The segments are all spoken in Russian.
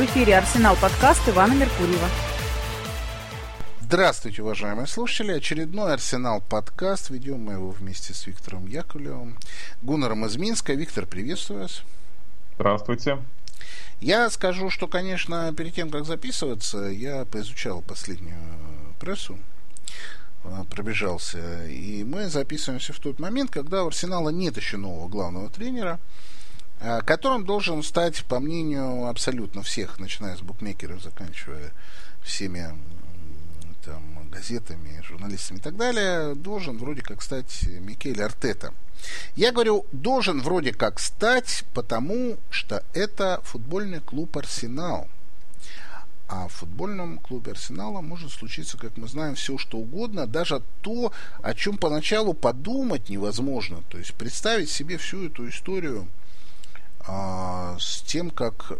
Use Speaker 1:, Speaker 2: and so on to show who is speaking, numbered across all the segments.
Speaker 1: В эфире «Арсенал» подкаст Ивана Меркурьева.
Speaker 2: Здравствуйте, уважаемые слушатели. Очередной «Арсенал» подкаст. Ведем мы его вместе с Виктором Яковлевым, Гуннером из Минска. Виктор, приветствую вас.
Speaker 3: Здравствуйте.
Speaker 2: Я скажу, что, конечно, перед тем, как записываться, я поизучал последнюю прессу, пробежался, и мы записываемся в тот момент, когда у «Арсенала» нет еще нового главного тренера, которым должен стать, по мнению абсолютно всех, начиная с букмекеров, заканчивая всеми там, газетами, журналистами и так далее, должен вроде как стать Микель Артета. Я говорю, должен вроде как стать, потому что это футбольный клуб «Арсенал». А в футбольном клубе «Арсенала» может случиться, как мы знаем, все что угодно, даже то, о чем поначалу подумать невозможно. То есть представить себе всю эту историю с тем, как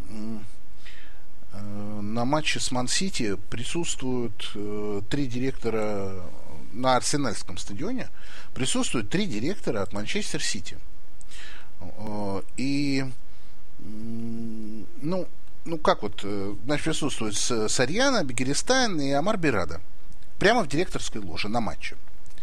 Speaker 2: на матче с Ман-Сити присутствуют три директора на Арсенальском стадионе, присутствуют три директора от Манчестер-Сити. И как вот, значит, присутствуют Сарьяно, Бегерестайн и Амар Беррада прямо в директорской ложе на матче.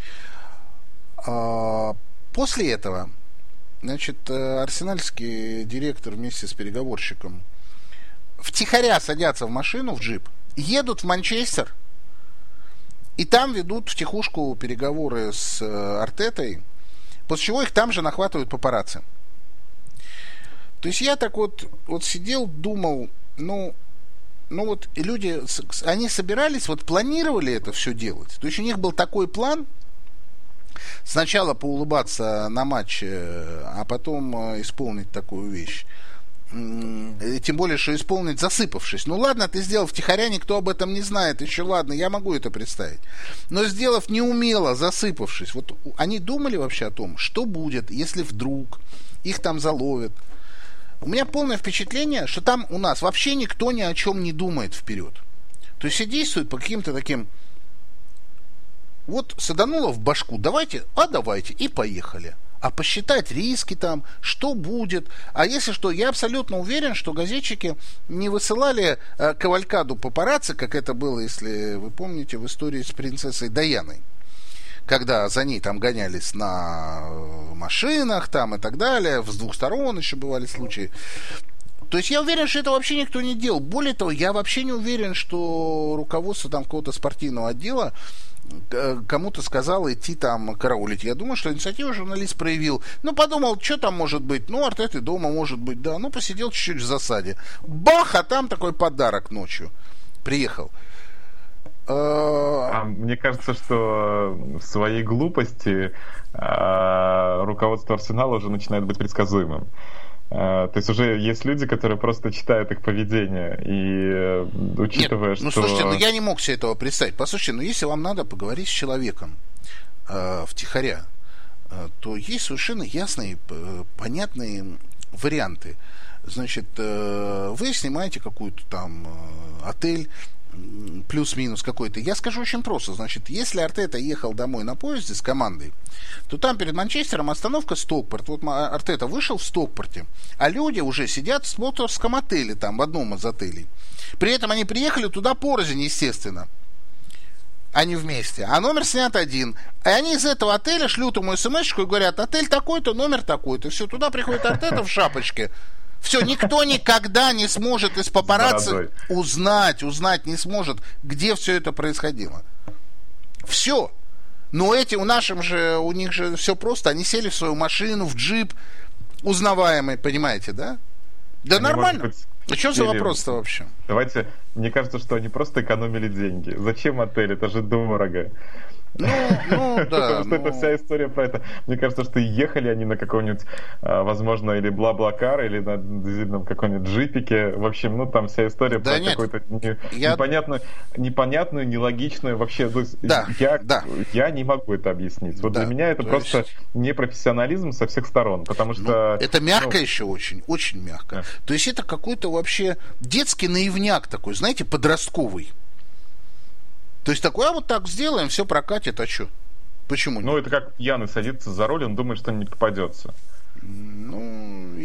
Speaker 2: После этого, значит, арсенальский директор вместе с переговорщиком втихаря садятся в машину, в джип, едут в Манчестер, и там ведут втихушку переговоры с Артетой, после чего их там же нахватывают папарацци. То есть я так вот сидел, думал, вот люди, они собирались, вот планировали это все делать. То есть у них был такой план: сначала поулыбаться на матче, а потом исполнить такую вещь. Тем более, что исполнить засыпавшись. Ну ладно, ты сделал втихаря, никто об этом не знает. Еще ладно, я могу это представить. Но сделав неумело, засыпавшись, вот они думали вообще о том, что будет, если вдруг их там заловят. У меня полное впечатление, что там у нас вообще никто ни о чем не думает вперед. То есть все действуют по каким-то таким... Вот садануло в башку, давайте, и поехали. А посчитать риски там, что будет. А если что, я абсолютно уверен, что газетчики не высылали кавалькаду папарацци, как это было, если вы помните, в истории с принцессой Даяной. Когда за ней там гонялись на машинах там и так далее, с двух сторон еще бывали случаи. То есть я уверен, что это вообще никто не делал. Более того, я вообще не уверен, что руководство там какого-то спортивного отдела кому-то сказал идти там караулить. Я думаю, что инициативу журналист проявил. Подумал, что там может быть? Артета дома может быть, да. Посидел чуть-чуть в засаде. Бах, а там такой подарок ночью. Приехал.
Speaker 3: Мне кажется, что в своей глупости руководство Арсенала уже начинает быть предсказуемым. То есть уже есть люди, которые просто читают их поведение и учитывая,
Speaker 2: что... слушайте, я не мог себе этого представить. Послушайте, если вам надо поговорить с человеком втихаря, то есть совершенно ясные, понятные варианты. Значит, вы снимаете какую-то там отель, плюс-минус какой-то. Я скажу очень просто. Значит, если Артета ехал домой на поезде с командой, то там перед Манчестером остановка Стокпорт. Вот Артета вышел в Стокпорте, а люди уже сидят в смотрском отеле, там, в одном из отелей. При этом они приехали туда порознь, естественно. Они вместе. А номер снят один. И они из этого отеля шлют ему смс-очку и говорят: отель такой-то, номер такой-то. Все, туда приходит Артета в шапочке. Все, никто никогда не сможет из папарацци узнать не сможет, где все это происходило. Все. Но у них же все просто. Они сели в свою машину, в джип, узнаваемый, понимаете, да? Да они, нормально. А что за вопрос-то вообще?
Speaker 3: Давайте, мне кажется, что они просто экономили деньги. Зачем отель? Это же дорого.
Speaker 2: Да.
Speaker 3: Потому что это вся история про это. Мне кажется, что ехали они на каком-нибудь, возможно, или бла-бла-кар, или на каком-нибудь джипике. В общем, там вся история про какую-то непонятную, нелогичную вообще. Я не могу это объяснить. Вот для меня это просто непрофессионализм со всех сторон, потому что...
Speaker 2: Это мягко еще очень, очень мягко. Да. То есть это какой-то вообще детский наивняк такой, знаете, подростковый. То есть такое, вот так сделаем, все прокатит, а что? Почему нет?
Speaker 3: Это как пьяный садится за руль, он думает, что не попадется.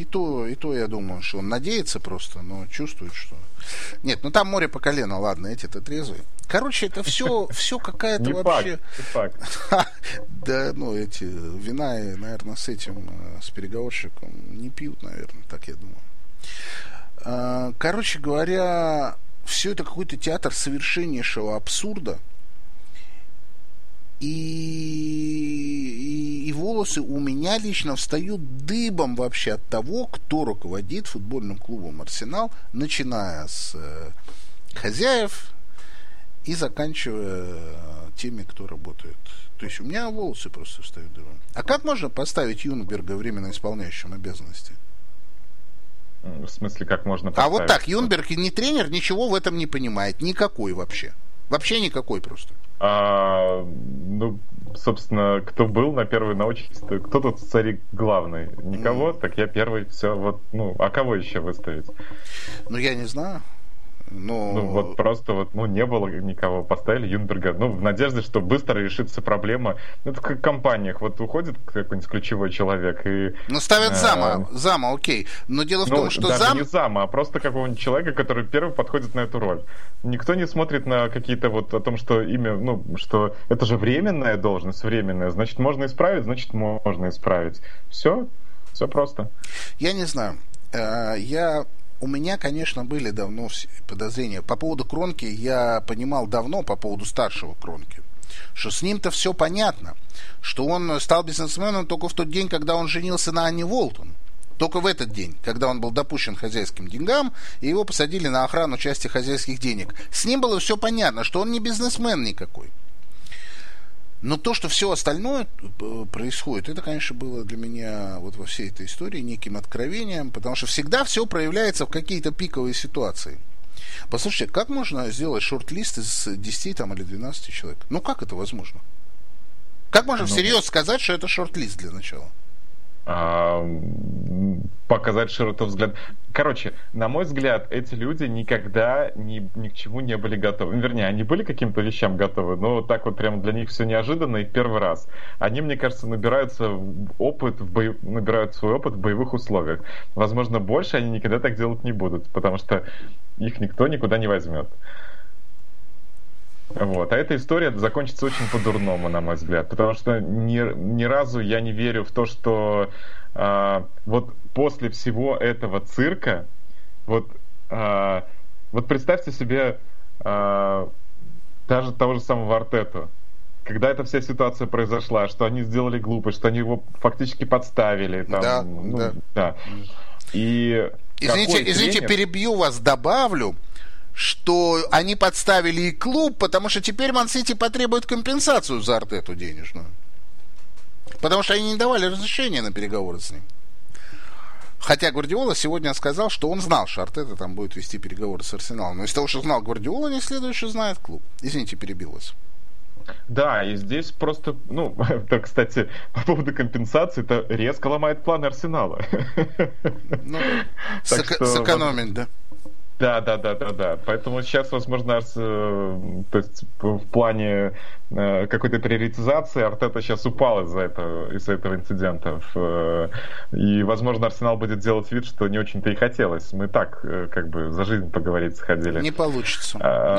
Speaker 2: и то я думаю, что он надеется просто, но чувствует, что... Нет, ну там море по колено, ладно, эти-то трезвые. Короче, это все какая-то вообще...
Speaker 3: Не факт.
Speaker 2: Да, ну, эти вина, наверное, с переговорщиком не пьют, наверное, так я думаю. Короче говоря, все это какой-то театр совершеннейшего абсурда. И волосы у меня лично встают дыбом вообще от того, кто руководит футбольным клубом «Арсенал», начиная с хозяев и заканчивая теми, кто работает. То есть у меня волосы просто встают дыбом. А как можно поставить Юнберга временно исполняющим обязанности?
Speaker 3: В смысле, как можно поставить?
Speaker 2: А вот так, Юнберг не тренер, ничего в этом не понимает. Никакой вообще. Вообще никакой просто.
Speaker 3: Ну, собственно, кто был на первой очереди, кто тут царик главный? Никого, так я первый, все, вот, ну, а кого еще выставить?
Speaker 2: Ну, я не знаю.
Speaker 3: Ну, вот просто вот, ну, не было никого, поставили Юнберга, ну, в надежде, что быстро решится проблема. Ну, это как в компаниях, вот уходит какой-нибудь ключевой человек и...
Speaker 2: Ну, ставят зама, окей. Но дело в том, что
Speaker 3: даже не зама, а просто какого-нибудь человека, который первый подходит на эту роль. Никто не смотрит на какие-то вот о том, что имя, ну, что это же временная должность, временная, значит, можно исправить, можно исправить. Все просто.
Speaker 2: Я не знаю. У меня, конечно, были давно подозрения. По поводу Кронки я понимал давно, по поводу старшего Кронки, что с ним-то все понятно, что он стал бизнесменом только в тот день, когда он женился на Анне Волтон. Только в этот день, когда он был допущен к хозяйским деньгам, и его посадили на охрану части хозяйских денег. С ним было все понятно, что он не бизнесмен никакой. Но то, что все остальное происходит, это, конечно, было для меня вот во всей этой истории неким откровением, потому что всегда все проявляется в какие-то пиковые ситуации. Послушайте, как можно сделать шорт-лист из 10 там, или 12 человек? Ну, как это возможно? Как можно всерьез сказать, что это шорт-лист для начала?
Speaker 3: Показать широту взгляд. Короче, на мой взгляд, эти люди никогда ни к чему не были готовы. Вернее, они были к каким-то вещам готовы, но так вот прям для них все неожиданно и в первый раз. Они, мне кажется, набирают свой опыт в боевых условиях. Возможно, больше они никогда так делать не будут, потому что их никто никуда не возьмет. Вот. А эта история закончится очень по-дурному, на мой взгляд, потому что ни разу я не верю в то, что вот после всего этого цирка, вот представьте себе даже того же самого Артету, когда эта вся ситуация произошла, что они сделали глупость, что они его фактически подставили. Там, да. И
Speaker 2: извините, перебью вас, добавлю, что они подставили и клуб, потому что теперь Ман-Сити потребует компенсацию за Артету денежную. Потому что они не давали разрешения на переговоры с ним. Хотя Гвардиола сегодня сказал, что он знал, что Артета там будет вести переговоры с Арсеналом. Но из того, что знал Гвардиола, не следует, что знает клуб. Извините, перебил вас.
Speaker 3: Да, и здесь просто, ну, это, кстати, по поводу компенсации, это резко ломает планы Арсенала.
Speaker 2: Ну, сэкономить, да?
Speaker 3: Да. Поэтому сейчас, возможно, то есть в плане какой-то приоритизации Артета сейчас упал из-за этого инцидента. И, возможно, Арсенал будет делать вид, что не очень-то и хотелось. Мы так, как бы, за жизнь поговорить сходили.
Speaker 2: Не получится.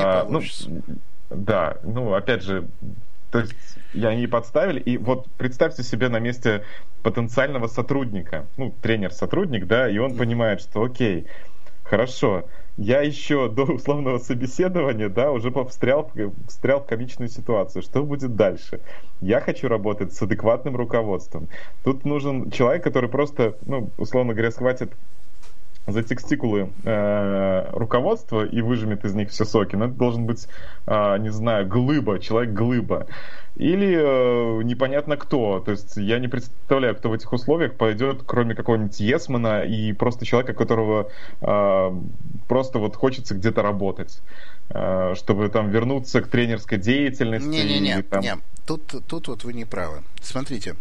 Speaker 3: Да, опять же, то есть они подставили, и вот представьте себе на месте потенциального сотрудника, тренер-сотрудник, да, и он понимает, что окей, хорошо, я еще до условного собеседования, да, уже встрял в комичную ситуацию. Что будет дальше? Я хочу работать с адекватным руководством. Тут нужен человек, который просто, условно говоря, схватит за текстикулы руководства и выжмет из них все соки. Но это должен быть, не знаю, человек-глыба. Или непонятно кто. То есть я не представляю, кто в этих условиях пойдет, кроме какого-нибудь Есмана и просто человека, которого просто вот хочется где-то работать, чтобы там вернуться к тренерской деятельности.
Speaker 2: Не. Тут вот вы не правы. Смотрите,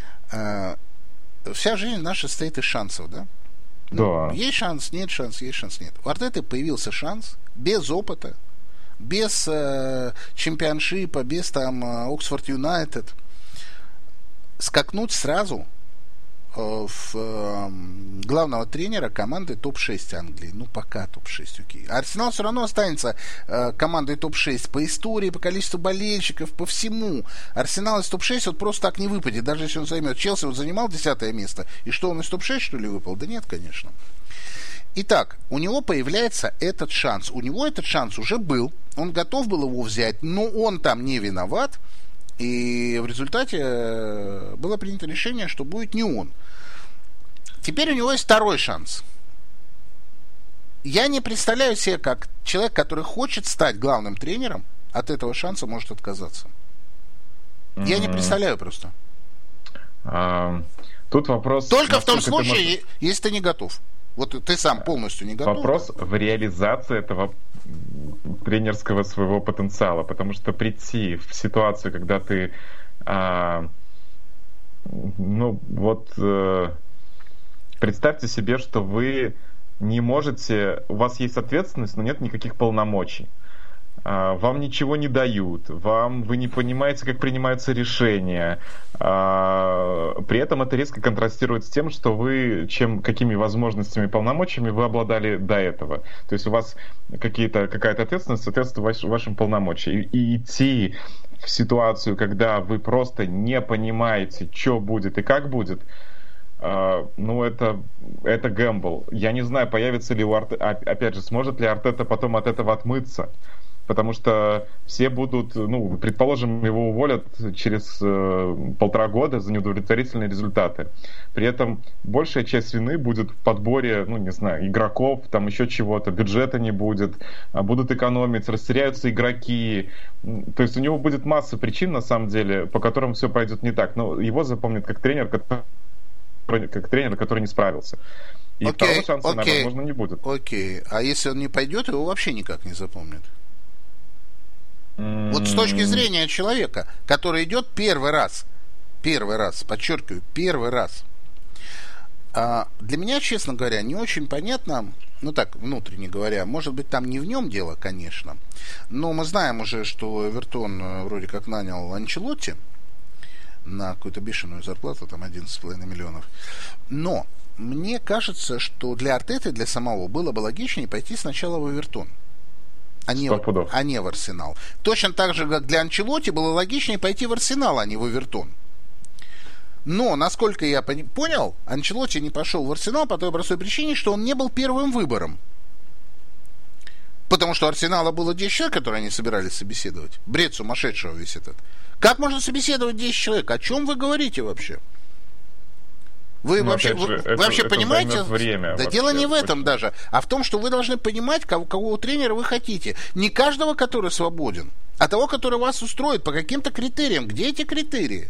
Speaker 2: вся жизнь наша состоит из шансов, да?
Speaker 3: Да.
Speaker 2: Есть шанс, нет шанс, есть шанс, нет. У Артеты появился шанс без опыта, без чемпионшипа, без там Оксфорд Юнайтед скакнуть сразу главного тренера команды топ-6 Англии. Ну, пока топ-6, окей. Арсенал все равно останется командой топ-6 по истории, по количеству болельщиков, по всему. Арсенал из топ-6 вот просто так не выпадет, даже если он займет. Челси вот занимал 10 место, и что, он из топ-6, что ли, выпал? Да нет, конечно. Итак, у него появляется этот шанс. У него этот шанс уже был. Он готов был его взять, но он там не виноват. И в результате было принято решение, что будет не он. Теперь у него есть второй шанс. Я не представляю себе, как человек, который хочет стать главным тренером, от этого шанса может отказаться. Я не представляю просто.
Speaker 3: Тут вопрос...
Speaker 2: Только в том случае, если ты не готов. Вот ты сам полностью не готов.
Speaker 3: Вопрос в реализации этого тренерского своего потенциала, потому что прийти в ситуацию, когда ты представьте себе, что вы не можете, у вас есть ответственность, но нет никаких полномочий. Вам ничего не дают, вы не понимаете, как принимаются решения. При этом это резко контрастирует с тем, что какими возможностями и полномочиями вы обладали до этого. То есть у вас какая-то ответственность соответствует вашим полномочиям. И идти в ситуацию, когда вы просто не понимаете, что будет и как будет, это гэмбл. Я не знаю, появится ли у Артета, опять же, сможет ли Артета потом от этого отмыться. Потому что все будут, предположим, его уволят через 1,5 года за неудовлетворительные результаты. При этом большая часть вины будет в подборе, игроков, там еще чего-то, бюджета не будет, будут экономить, растеряются игроки. То есть у него будет масса причин, на самом деле, по которым все пойдет не так. Но его запомнят как тренера, который не справился. И второго шанса, возможно, не будет.
Speaker 2: Окей. А если он не пойдет, его вообще никак не запомнят? Вот с точки зрения человека, который идет первый раз, подчеркиваю, первый раз. Для меня, честно говоря, не очень понятно, внутренне говоря, может быть, там не в нем дело, конечно, но мы знаем уже, что Эвертон вроде как нанял Анчелотти на какую-то бешеную зарплату, там 11,5 миллионов. Но мне кажется, что для Артеты, для самого, было бы логичнее пойти сначала в Эвертон, а не в Арсенал. Точно так же, как для Анчелотти было логичнее пойти в Арсенал, а не в Эвертон. Но, насколько я понял, Анчелотти не пошел в Арсенал по той простой причине, что он не был первым выбором. Потому что у Арсенала было 10 человек, которые они собирались собеседовать. Бред сумасшедшего весь этот. Как можно собеседовать 10 человек? О чем вы говорите вообще? Вы вообще понимаете?
Speaker 3: Время,
Speaker 2: да дело не в этом даже, а в том, что вы должны понимать, кого тренера вы хотите. Не каждого, который свободен, а того, который вас устроит по каким-то критериям. Где эти критерии?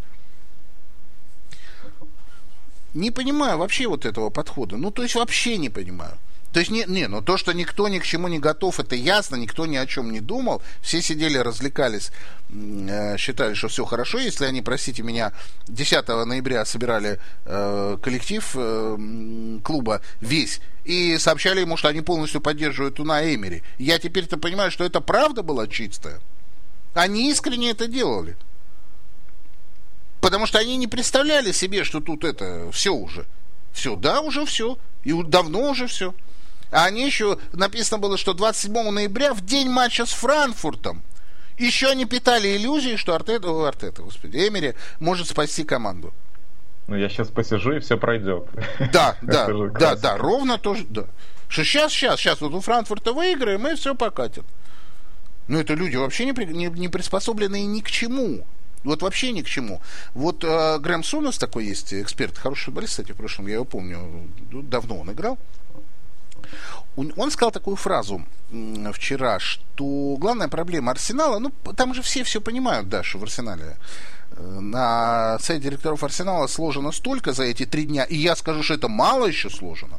Speaker 2: Не понимаю вообще вот этого подхода. То есть вообще не понимаю. То есть, то, что никто ни к чему не готов, это ясно, никто ни о чем не думал, все сидели, развлекались, считали, что все хорошо, если они, простите меня, 10 ноября собирали коллектив клуба весь и сообщали ему, что они полностью поддерживают Унай Эмери. Я теперь-то понимаю, что это правда была чистая. Они искренне это делали. Потому что они не представляли себе, что тут это все уже. Все, да, уже все. И давно уже все. А они еще, написано было, что 27 ноября, в день матча с Франкфуртом, еще они питали иллюзии, что Эмери может спасти команду.
Speaker 3: Я сейчас посижу, и все пройдет.
Speaker 2: Да, ровно то же. Да. Что сейчас вот у Франкфурта выиграем, и все покатит. Это люди вообще не приспособленные ни к чему. Вот вообще ни к чему. Вот Грэм Сунес такой есть, эксперт, хороший футболист, кстати, в прошлом, я его помню, давно он играл. Он сказал такую фразу вчера, что главная проблема Арсенала, там же все понимают, да, что в Арсенале на сайте директоров Арсенала сложено столько за эти 3 дня, и я скажу, что это мало еще сложено.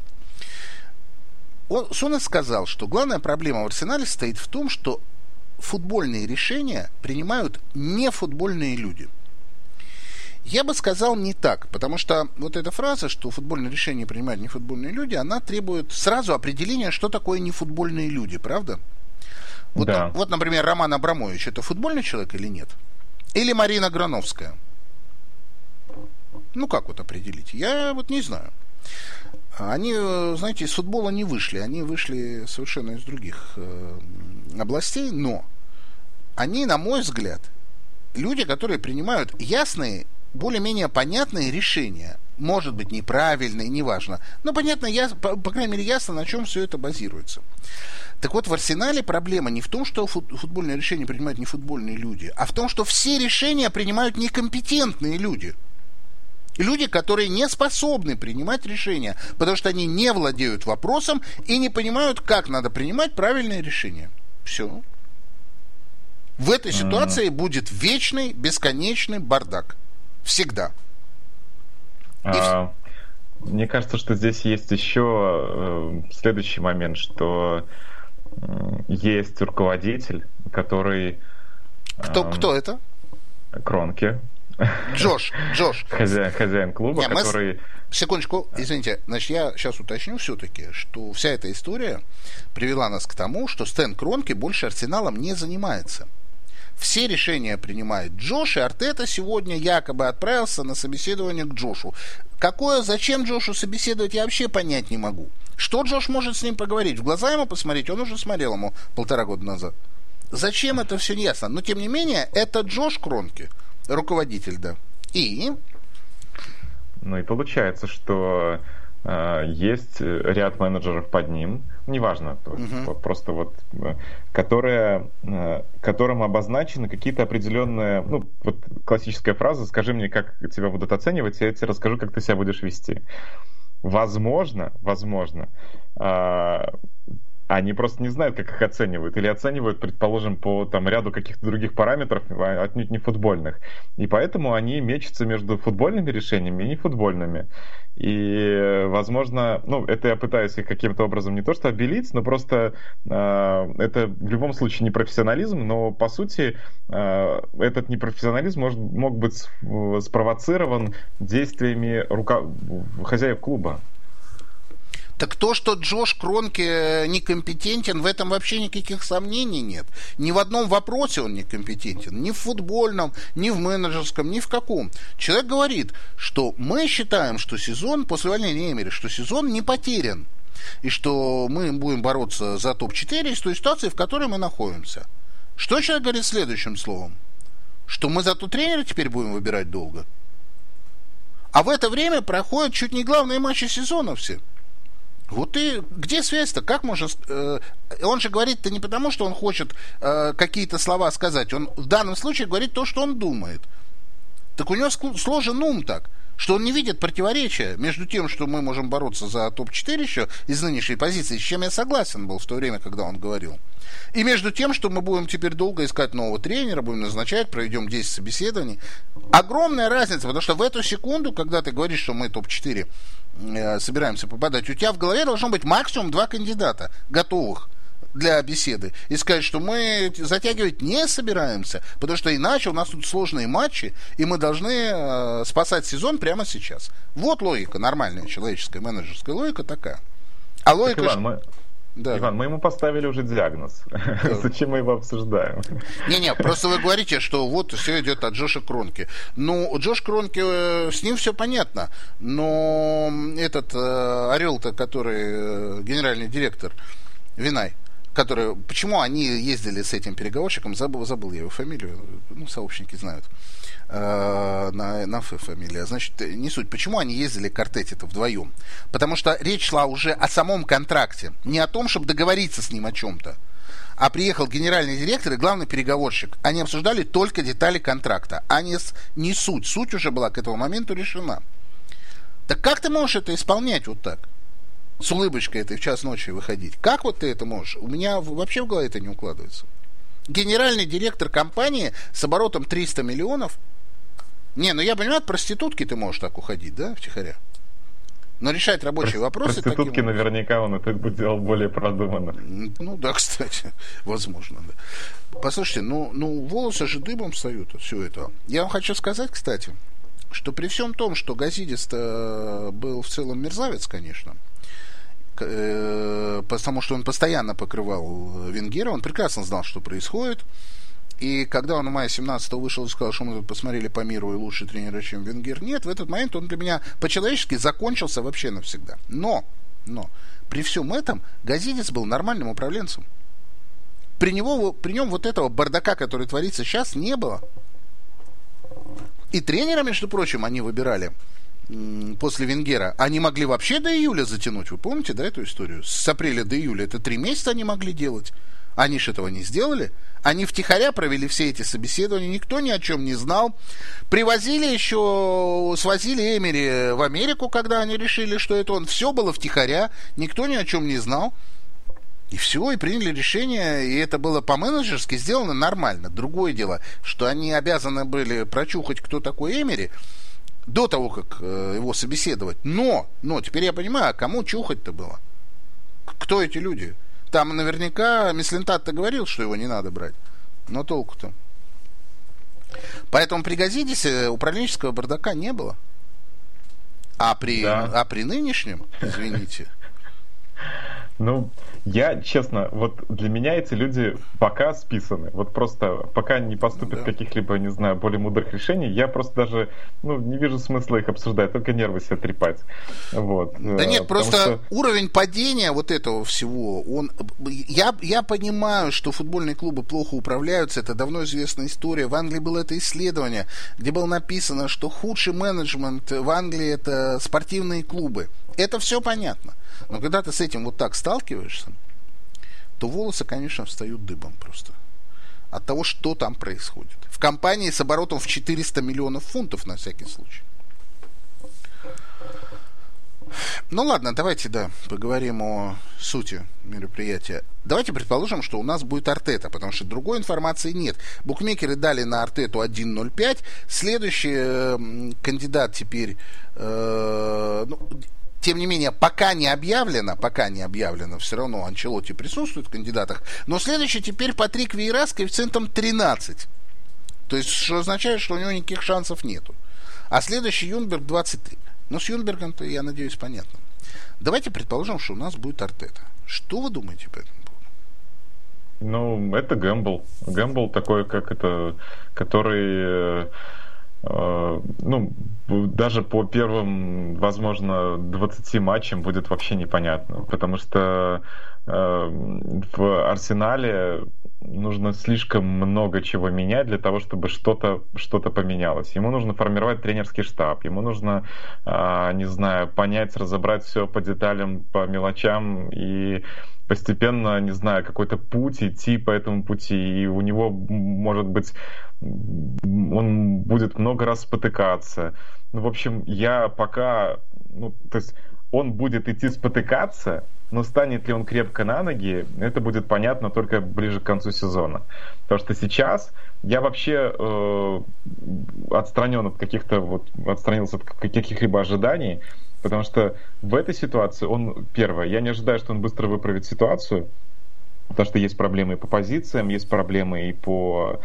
Speaker 2: Сунес сказал, что главная проблема в Арсенале состоит в том, что футбольные решения принимают не футбольные люди. Я бы сказал не так, потому что вот эта фраза, что футбольные решения принимают не футбольные люди, она требует сразу определения, что такое нефутбольные люди, правда?
Speaker 3: Да.
Speaker 2: Вот, например, Роман Абрамович, это футбольный человек или нет? Или Марина Грановская? Ну, как вот определить? Я вот не знаю. Они, знаете, из футбола не вышли. Они вышли совершенно из других областей, но они, на мой взгляд, люди, которые принимают ясные, более-менее понятные решения. Может быть, неправильные, неважно. Но понятно, по крайней мере, ясно, на чем все это базируется. Так вот, в Арсенале проблема не в том, что футбольные решения принимают не футбольные люди, а в том, что все решения принимают некомпетентные люди. Люди, которые не способны принимать решения, потому что они не владеют вопросом и не понимают, как надо принимать правильные решения. Все. В этой ситуации будет вечный, бесконечный бардак. Всегда.
Speaker 3: Мне кажется, что здесь есть еще следующий момент, что есть руководитель, который...
Speaker 2: Кто это?
Speaker 3: Кронке.
Speaker 2: Джош.
Speaker 3: Хозяин клуба, который...
Speaker 2: Секундочку, извините. Значит, я сейчас уточню все-таки, что вся эта история привела нас к тому, что Стэн Кронке больше Арсеналом не занимается. Все решения принимает Джош, и Артета сегодня якобы отправился на собеседование к Джошу. Зачем Джошу собеседовать, я вообще понять не могу. Что Джош может с ним поговорить? В глаза ему посмотреть? Он уже смотрел ему 1,5 года назад. Зачем это все не ясно? Но, тем не менее, это Джош Кронке, руководитель, да. И?
Speaker 3: Ну и получается, что есть ряд менеджеров под ним, неважно, просто вот, которым обозначены какие-то определенные, ну, вот классическая фраза: скажи мне, как тебя будут оценивать, я тебе расскажу, как ты себя будешь вести. Возможно, они просто не знают, как их оценивают, или оценивают, предположим, по там ряду каких-то других параметров, отнюдь не футбольных. И поэтому они мечутся между футбольными решениями и нефутбольными. И, возможно, ну, это я пытаюсь их каким-то образом не то что обелить, но просто это в любом случае непрофессионализм, но, по сути, этот непрофессионализм мог быть спровоцирован действиями хозяев клуба.
Speaker 2: Так то, что Джош Кронке некомпетентен, в этом вообще никаких сомнений нет. Ни в одном вопросе он некомпетентен. Ни в футбольном, ни в менеджерском, ни в каком. Человек говорит, что мы считаем, что сезон, после увольнения Эмери, что сезон не потерян. И что мы будем бороться за топ-4 из той ситуации, в которой мы находимся. Что человек говорит следующим словом? Что мы зато тренера теперь будем выбирать долго. А в это время проходят чуть не главные матчи сезона все. Вот и где связь-то? Как можно... Он же говорит-то не потому, что он хочет какие-то слова сказать. Он в данном случае говорит то, что он думает. Так у него сложен ум так, что он не видит противоречия между тем, что мы можем бороться за топ-4 еще из нынешней позиции, с чем я согласен был в то время, когда он говорил. И между тем, что мы будем теперь долго искать нового тренера, будем назначать, проведем 10 собеседований. Огромная разница, потому что в эту секунду, когда ты говоришь, что мы топ-4 собираемся попадать, у тебя в голове должно быть максимум 2 кандидата, готовых для беседы. И сказать, что мы затягивать не собираемся, потому что иначе у нас тут сложные матчи, и мы должны спасать сезон прямо сейчас. Вот логика, нормальная человеческая менеджерская логика такая. А логика...
Speaker 3: Так, Иван, Иван, мы ему поставили уже диагноз. Да. Зачем мы его обсуждаем?
Speaker 2: Не-не, просто вы говорите, что вот все идет от Джоша Кронке. Ну, Джош Кронке, с ним все понятно. Но этот орел-то, который генеральный директор, Винай, почему они ездили с этим переговорщиком, забыл я его фамилию, ну, сообщники знают, на Ф фамилия. Значит, не суть. Почему они ездили к Артете-то вдвоем? Потому что речь шла уже о самом контракте. Не о том, чтобы договориться с ним о чем-то. А приехал генеральный директор и главный переговорщик. Они обсуждали только детали контракта, а не суть. Суть уже была к этому моменту решена. Так как ты можешь это исполнять вот так? С улыбочкой этой в час ночи выходить. Как вот ты это можешь? У меня вообще в голове это не укладывается. Генеральный директор компании с оборотом 300 миллионов. Не, ну я понимаю, от проститутки ты можешь так уходить, да, втихаря? Но решать рабочие вопросы...
Speaker 3: Проститутки наверняка он это бы делал более продуманно.
Speaker 2: Ну да, кстати, возможно, да. Послушайте, ну волосы же дыбом встают от всего этого. Я вам хочу сказать, кстати, что при всем том, что Газидис был в целом мерзавец, конечно, потому что он постоянно покрывал Венгера, он прекрасно знал, что происходит, И когда он в мае 17-го вышел и сказал, что мы тут посмотрели по миру и лучше тренера, чем Венгер, нет, в этот момент он для меня по-человечески закончился вообще навсегда. Но, при всем этом Газидис был нормальным управленцем. При нем вот этого бардака, который творится сейчас, не было. И тренера, между прочим, они выбирали после Венгера. Они могли вообще до июля затянуть. Вы помните, да, эту историю? С апреля до июля. Это 3 месяца они могли делать. Они же этого не сделали. Они втихаря провели все эти собеседования. Никто ни о чем не знал. Свозили Эмери в Америку, когда они решили, что это он. Все было втихаря. Никто ни о чем не знал. И все, и приняли решение, и это было по-менеджерски сделано нормально. Другое дело, что они обязаны были прочухать, кто такой Эмери, до того, как его собеседовать. Но теперь я понимаю, а кому чухать-то было? Кто эти люди? Там наверняка Мислентат-то говорил, что его не надо брать. Но толку-то. Поэтому при Газидисе управленческого бардака не было. А при нынешнем, извините...
Speaker 3: Ну, я, честно, вот для меня эти люди пока списаны. Вот просто пока не поступит каких-либо, не знаю, более мудрых решений, я просто даже, не вижу смысла их обсуждать, только нервы себе трепать. Вот.
Speaker 2: Да нет, просто уровень падения вот этого всего, я понимаю, что футбольные клубы плохо управляются, это давно известная история. В Англии было это исследование, где было написано, что худший менеджмент в Англии это спортивные клубы. Это все понятно. Но когда ты с этим вот так сталкиваешься, то волосы, конечно, встают дыбом просто. От того, что там происходит. В компании с оборотом в 400 миллионов фунтов, на всякий случай. Ну ладно, давайте, поговорим о сути мероприятия. Давайте предположим, что у нас будет Артета, потому что другой информации нет. Букмекеры дали на Артету 1.05. Следующий кандидат теперь... Тем не менее, пока не объявлено, все равно Анчелотти присутствует в кандидатах, но следующий теперь Патрик Вейра с коэффициентом 13. То есть, что означает, что у него никаких шансов нету. А следующий Юнберг 23. Но с Юнбергом-то, я надеюсь, понятно. Давайте предположим, что у нас будет Артета. Что вы думаете по этому поводу?
Speaker 3: Это гэмбл. Гэмбл такой, который... даже по первым, возможно, 20 матчам будет вообще непонятно, потому что в Арсенале нужно слишком много чего менять для того, чтобы что-то поменялось. Ему нужно формировать тренерский штаб, ему нужно, понять, разобрать все по деталям, по мелочам и постепенно, какой-то путь, идти по этому пути, и у него, может быть, он будет много раз спотыкаться. В общем, я пока... то есть он будет идти спотыкаться, но станет ли он крепко на ноги, это будет понятно только ближе к концу сезона. Потому что сейчас я вообще отстранился от каких-либо ожиданий, потому что в этой ситуации я не ожидаю, что он быстро выправит ситуацию, потому что есть проблемы и по позициям, есть проблемы и по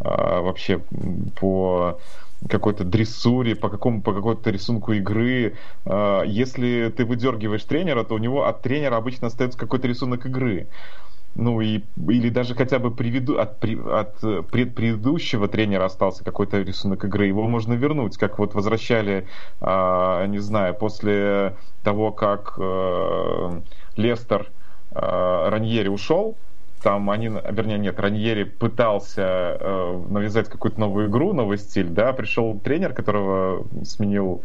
Speaker 3: какой-то дрессуре, по какому-то рисунку игры. Если ты выдергиваешь тренера, то у него от тренера обычно остается какой-то рисунок игры. Или даже хотя бы от предыдущего тренера остался какой-то рисунок игры, его можно вернуть, как возвращали, после того, как Лестер Раньери ушел, Раньери пытался навязать какую-то новую игру, новый стиль, пришел тренер, которого сменил,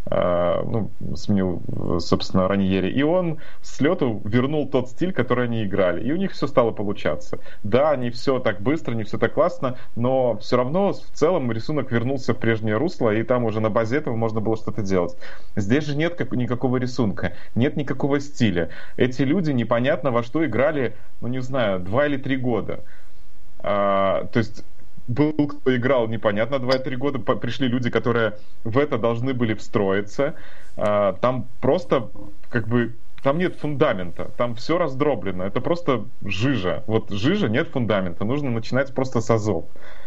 Speaker 3: собственно, Раньери, и он с лету вернул тот стиль, который они играли, и у них все стало получаться. Да, не все так быстро, не все так классно, но все равно в целом рисунок вернулся в прежнее русло, и там уже на базе этого можно было что-то делать. Здесь же нет никакого рисунка, нет никакого стиля. Эти люди непонятно во что играли, 2 или 3 года. То есть был кто играл непонятно 2-3 года, пришли люди, которые в это должны были встроиться. Там просто там нет фундамента, там все раздроблено, это просто жижа. Жижа, нет фундамента, нужно начинать просто с азов.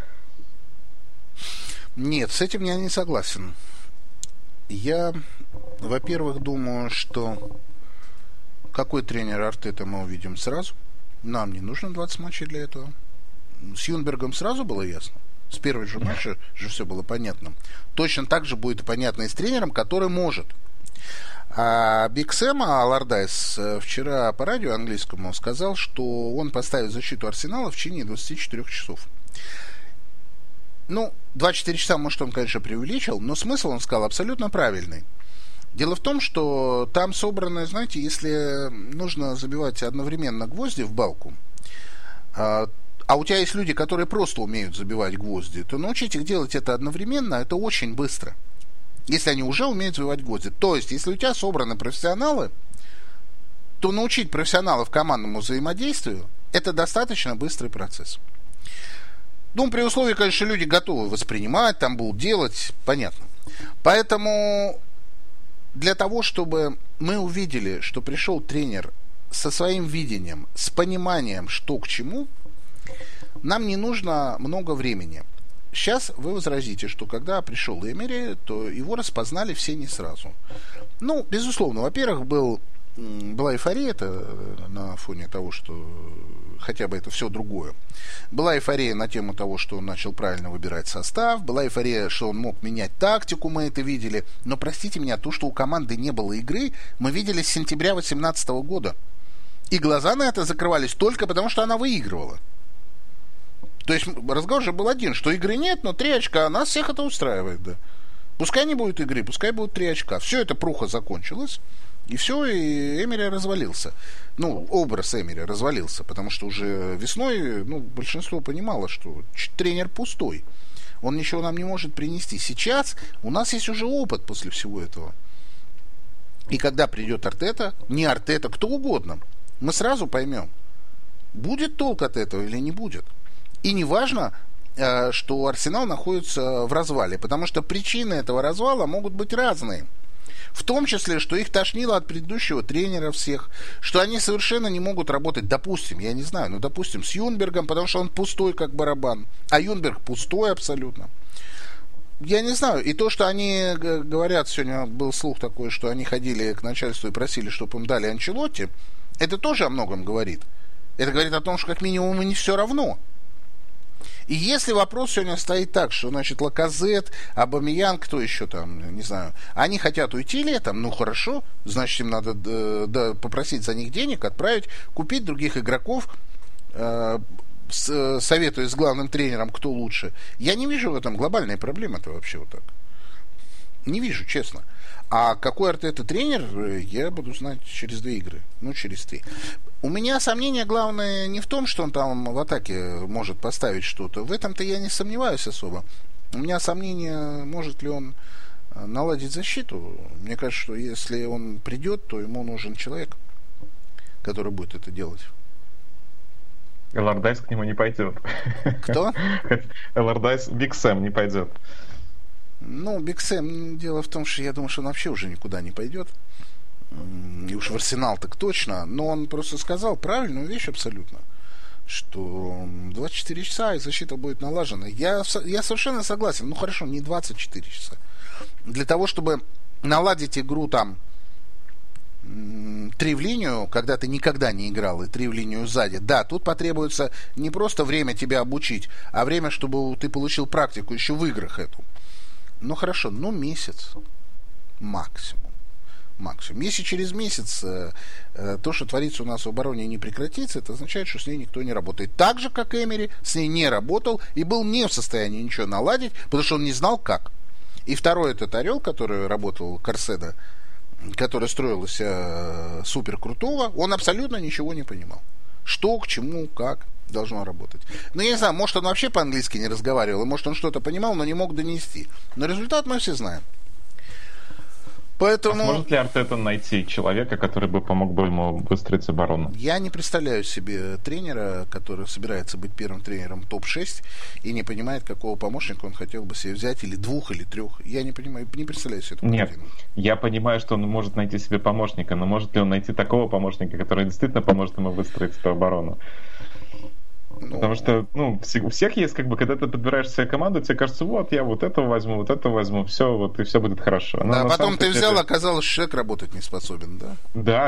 Speaker 2: Нет, с этим я не согласен. Я, во-первых, думаю, что какой тренер Артета мы увидим сразу. Нам не нужно 20 матчей для этого. С Юнбергом сразу было ясно. С первой же матча же все было понятно. Точно так же будет понятно и с тренером, который может. А Биг Сэм Аллардайс вчера по радио английскому сказал, что он поставит защиту Арсенала в течение 24 часов. 24 часа, может, он, конечно, преувеличил, но смысл, он сказал, абсолютно правильный. Дело в том, что там собраны, знаете, если нужно забивать одновременно гвозди в балку, а у тебя есть люди, которые просто умеют забивать гвозди, то научить их делать это одновременно, это очень быстро. Если они уже умеют забивать гвозди. То есть, если у тебя собраны профессионалы, то научить профессионалов командному взаимодействию – это достаточно быстрый процесс. При условии, конечно, люди готовы воспринимать, там будут делать, понятно. Поэтому для того, чтобы мы увидели, что пришел тренер со своим видением, с пониманием, что к чему, нам не нужно много времени. Сейчас вы возразите, что когда пришел Эмери, то его распознали все не сразу. Безусловно, во-первых, была эйфория на фоне того, что хотя бы это все другое. Была эйфория на тему того, что он начал правильно выбирать состав. Была эйфория, что он мог менять тактику, мы это видели. Но, простите меня, то, что у команды не было игры, мы видели с сентября 2018 года. И глаза на это закрывались только потому, что она выигрывала. То есть разговор же был один, что игры нет, но 3 очка, нас всех это устраивает, да. Пускай не будет игры, пускай будут 3 очка. Все это пруха закончилось, и все, и Эмери развалился. Образ Эмери развалился, потому что уже весной, большинство понимало, что тренер пустой. Он ничего нам не может принести. Сейчас у нас есть уже опыт после всего этого. И когда придет Артета, не Артета, кто угодно, мы сразу поймем, будет толк от этого или не будет. И не важно, что Арсенал находится в развале, потому что причины этого развала могут быть разные. В том числе, что их тошнило от предыдущего тренера всех, что они совершенно не могут работать, допустим, я не знаю, допустим, с Юнбергом, потому что он пустой, как барабан, а Юнберг пустой абсолютно. Я не знаю. И то, что они говорят, сегодня был слух такой, что они ходили к начальству и просили, чтобы им дали Анчелотти, это тоже о многом говорит. Это говорит о том, что как минимум им не все равно. И если вопрос сегодня стоит так, что, Лаказет, Абамиян, кто еще там, не знаю, они хотят уйти летом, хорошо, значит, им надо попросить за них денег, отправить, купить других игроков, советуясь с главным тренером, кто лучше. Я не вижу в этом глобальной проблемы-то вообще вот так. Не вижу, честно. А какой Артета тренер, я буду знать через 2 игры. Через 3. У меня сомнение главное не в том, что он там в атаке может поставить что-то. В этом-то я не сомневаюсь особо. У меня сомнение, может ли он наладить защиту. Мне кажется, что если он придет, то ему нужен человек, который будет это делать.
Speaker 3: Аллардайс к нему не пойдет.
Speaker 2: Кто?
Speaker 3: Аллардайс, Биг Сэм не пойдет.
Speaker 2: Биг Сэм, дело в том, что я думаю, что он вообще уже никуда не пойдет. И уж в Арсенал так точно. Но он просто сказал правильную вещь абсолютно, что 24 часа и защита будет налажена. Я совершенно согласен. Хорошо, не 24 часа. Для того, чтобы наладить игру там 3 в линию, когда ты никогда не играл, и 3 в линию сзади. Да, тут потребуется не просто время тебя обучить, а время, чтобы ты получил практику еще в играх эту. Хорошо, месяц максимум. Если через месяц то, что творится у нас в обороне, не прекратится, это означает, что с ней никто не работает. Так же, как Эмери с ней не работал и был не в состоянии ничего наладить, потому что он не знал, как. И второй этот орел, который работал, Карседо, который строил из себя супер крутого, он абсолютно ничего не понимал. Что, к чему, как должно работать. Я не знаю, может, он вообще по-английски не разговаривал, и может, он что-то понимал, но не мог донести. Но результат мы все знаем. Поэтому...
Speaker 3: Сможет ли Артета найти человека, который бы помог бы ему выстроить оборону?
Speaker 2: Я не представляю себе тренера, который собирается быть первым тренером топ-6 и не понимает, какого помощника он хотел бы себе взять, или 2, или 3. Я не понимаю, не представляю себе такую картину.
Speaker 3: Нет, я понимаю, что он может найти себе помощника, но может ли он найти такого помощника, который действительно поможет ему выстроить эту оборону? Потому что, у всех есть, когда ты подбираешь себе команду, тебе кажется, я вот этого возьму, все, и все будет хорошо.
Speaker 2: Но потом ты взял, оказалось, что человек работать не способен, да?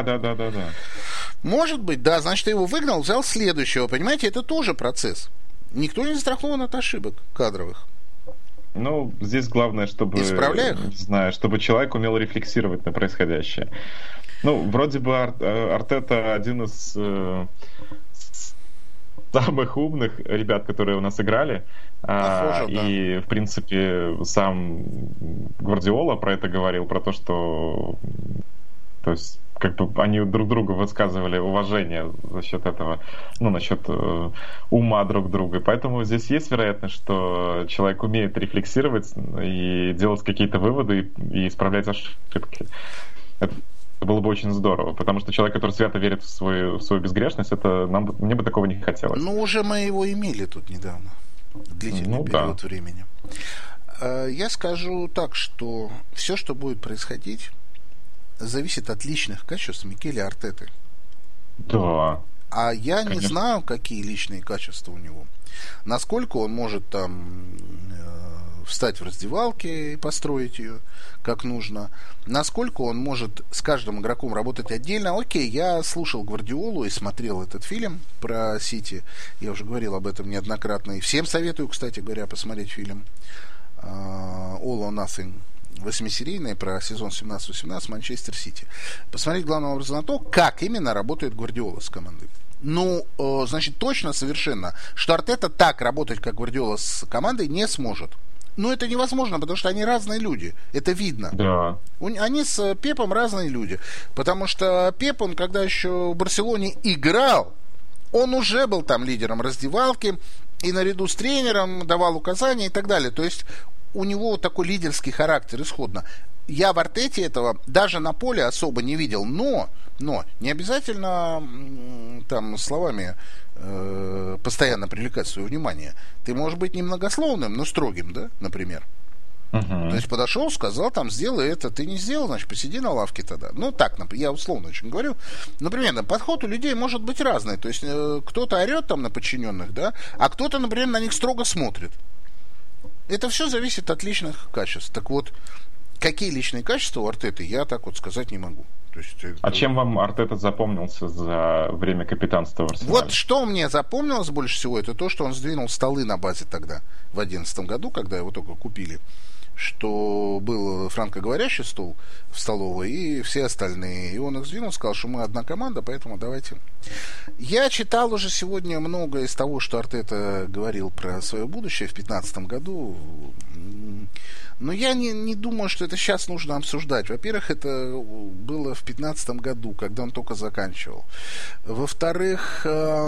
Speaker 3: Да.
Speaker 2: Может быть, да, значит, ты его выгнал, взял следующего, понимаете, это тоже процесс. Никто не застрахован от ошибок кадровых.
Speaker 3: Ну, здесь главное, чтобы, не знаю, чтобы человек умел рефлексировать на происходящее. Ну, вроде бы Артета один из самых умных ребят, которые у нас играли.
Speaker 2: Похоже,
Speaker 3: и, в принципе, сам Гвардиола про это говорил, про то, что... То есть, как бы они друг другу высказывали уважение за счет этого, ну, насчет ума друг друга. Поэтому здесь есть вероятность, что человек умеет рефлексировать и делать какие-то выводы и исправлять ошибки. Это было бы очень здорово, потому что человек, который свято верит в свою безгрешность, мне бы такого не хотелось.
Speaker 2: Ну, уже мы его имели тут недавно. Длительный период времени. Я скажу так, что все, что будет происходить, зависит от личных качеств Микеля Артеты.
Speaker 3: Да.
Speaker 2: А я не знаю, какие личные качества у него. Насколько он может там встать в раздевалке и построить ее как нужно. Насколько он может с каждым игроком работать отдельно. Окей, я слушал Гвардиолу и смотрел этот фильм про Сити. Я уже говорил об этом неоднократно. И всем советую, кстати говоря, посмотреть фильм All or Nothing. 8-серийный про сезон 17-18 Манчестер Сити. Посмотреть главным образом на то, как именно работает Гвардиола с командой. Ну, значит, точно совершенно, что Артета так работать, как Гвардиола с командой, не сможет. Но это невозможно, потому что они разные люди. Это видно.
Speaker 3: Да.
Speaker 2: Они с Пепом разные люди. Потому что Пеп, он когда еще в Барселоне играл, он уже был там лидером раздевалки и наряду с тренером давал указания и так далее. То есть у него такой лидерский характер исходно. Я в Артете этого даже на поле особо не видел, но не обязательно там словами постоянно привлекать свое внимание. Ты можешь быть немногословным, но строгим, да, например. То есть подошел, сказал, там, сделай это, ты не сделал, значит, посиди на лавке тогда. Ну, так, я условно очень говорю. Например, подход у людей может быть разный. То есть кто-то орет там на подчиненных, да, а кто-то, например, на них строго смотрит. Это все зависит от личных качеств. Так вот, какие личные качества у Артеты, я так вот сказать не могу. То есть,
Speaker 3: а чем вам Артета запомнился за время капитанства в Арсенале?
Speaker 2: Вот что мне запомнилось больше всего, это то, что он сдвинул столы на базе тогда, в 2011 году, когда его только купили. Что был франкоговорящий стол в столовой и все остальные. И он их сдвинул, сказал, что мы одна команда, поэтому давайте. Я читал уже сегодня многое из того, что Артета говорил про свое будущее в 2015 году. Но я не думаю, что это сейчас нужно обсуждать. Во-первых, это было в 2015 году, когда он только заканчивал. Во-вторых,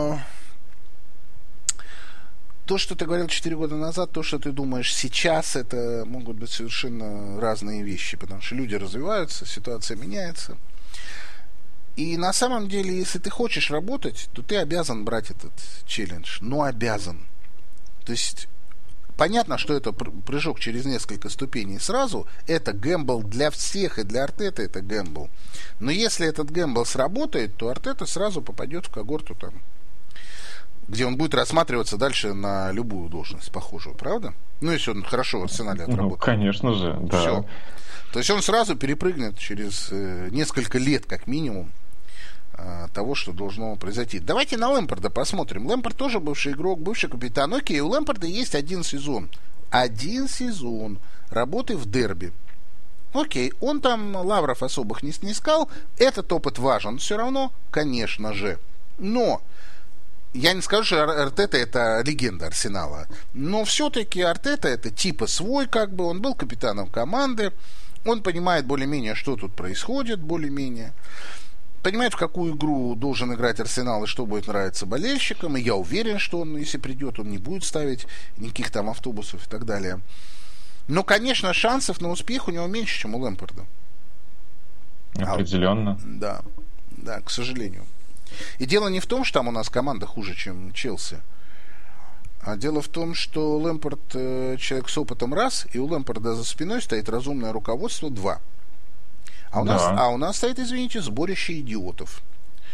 Speaker 2: то, что ты говорил 4 года назад, то, что ты думаешь сейчас, это могут быть совершенно разные вещи, потому что люди развиваются, ситуация меняется. И на самом деле, если ты хочешь работать, то ты обязан брать этот челлендж. Но обязан. То есть, понятно, что это прыжок через несколько ступеней сразу. Это гэмбл для всех, и для Артета это гэмбл. Но если этот гэмбл сработает, то Артета сразу попадет в когорту там, где он будет рассматриваться дальше на любую должность похожую, правда? Ну, если он хорошо в Арсенале отработал.
Speaker 3: Ну, конечно же, да.
Speaker 2: Все. То есть он сразу перепрыгнет через несколько лет, как минимум, того, что должно произойти. Давайте на Лэмпарда посмотрим. Лэмпард тоже бывший игрок, бывший капитан. Окей, у Лэмпарда есть один сезон. Один сезон работы в дерби. Окей, он там лавров особых не снискал. Этот опыт важен все равно, конечно же. Но я не скажу, что Артета это легенда Арсенала, но все-таки Артета это типа свой, как бы, он был капитаном команды, он понимает более-менее, что тут происходит, более-менее, понимает, в какую игру должен играть Арсенал и что будет нравиться болельщикам, и я уверен, что он, если придет, он не будет ставить никаких там автобусов и так далее. Но, конечно, шансов на успех у него меньше, чем у Лэмпарда.
Speaker 3: Определенно.
Speaker 2: Да, к сожалению. И дело не в том, что там у нас команда хуже, чем Челси. А дело в том, что Лэмпард человек с опытом раз, и у Лэмпарда за спиной стоит разумное руководство два. А у нас стоит, извините, сборище идиотов.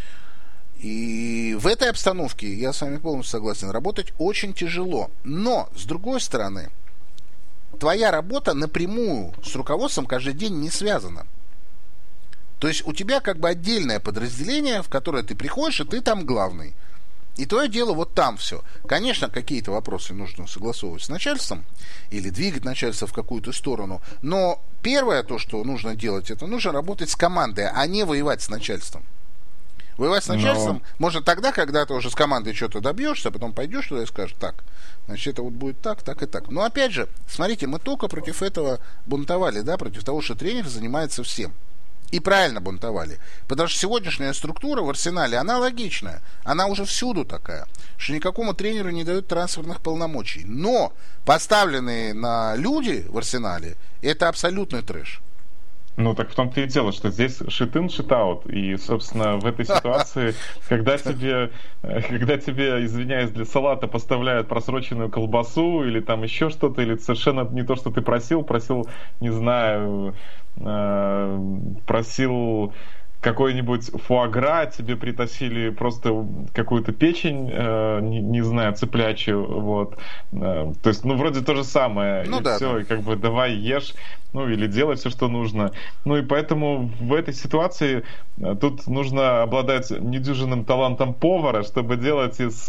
Speaker 2: И в этой обстановке, я с вами полностью согласен, работать очень тяжело. Но, с другой стороны, твоя работа напрямую с руководством каждый день не связана. То есть у тебя как бы отдельное подразделение, в которое ты приходишь, и ты там главный. И твое дело вот там все. Конечно, какие-то вопросы нужно согласовывать с начальством или двигать начальство в какую-то сторону. Но первое, то, что нужно делать, это нужно работать с командой, а не воевать с начальством. Воевать с начальством можно тогда, когда ты уже с командой что-то добьешься, а потом пойдешь туда и скажешь, так, значит, это вот будет так, так и так. Но опять же, смотрите, мы только против этого бунтовали, да, против того, что тренер занимается всем. И правильно бунтовали. Потому что сегодняшняя структура в Арсенале, она логичная. Она уже всюду такая. Что никакому тренеру не дают трансферных полномочий. Но поставленные на люди в Арсенале, это абсолютный трэш.
Speaker 3: Ну, так в том-то и дело, что здесь shit-in, shit-out. И, собственно, в этой ситуации, когда тебе, извиняюсь, для салата поставляют просроченную колбасу или там еще что-то, или совершенно не то, что ты просил, не знаю, просил какой-нибудь фуагра, тебе притащили просто какую-то печень, не знаю, цыплячью, вот. То есть, ну, вроде то же самое. Ну, и да, все, да. И как бы давай ешь, ну, или делай все, что нужно. Ну, и поэтому в этой ситуации тут нужно обладать недюжинным талантом повара, чтобы делать из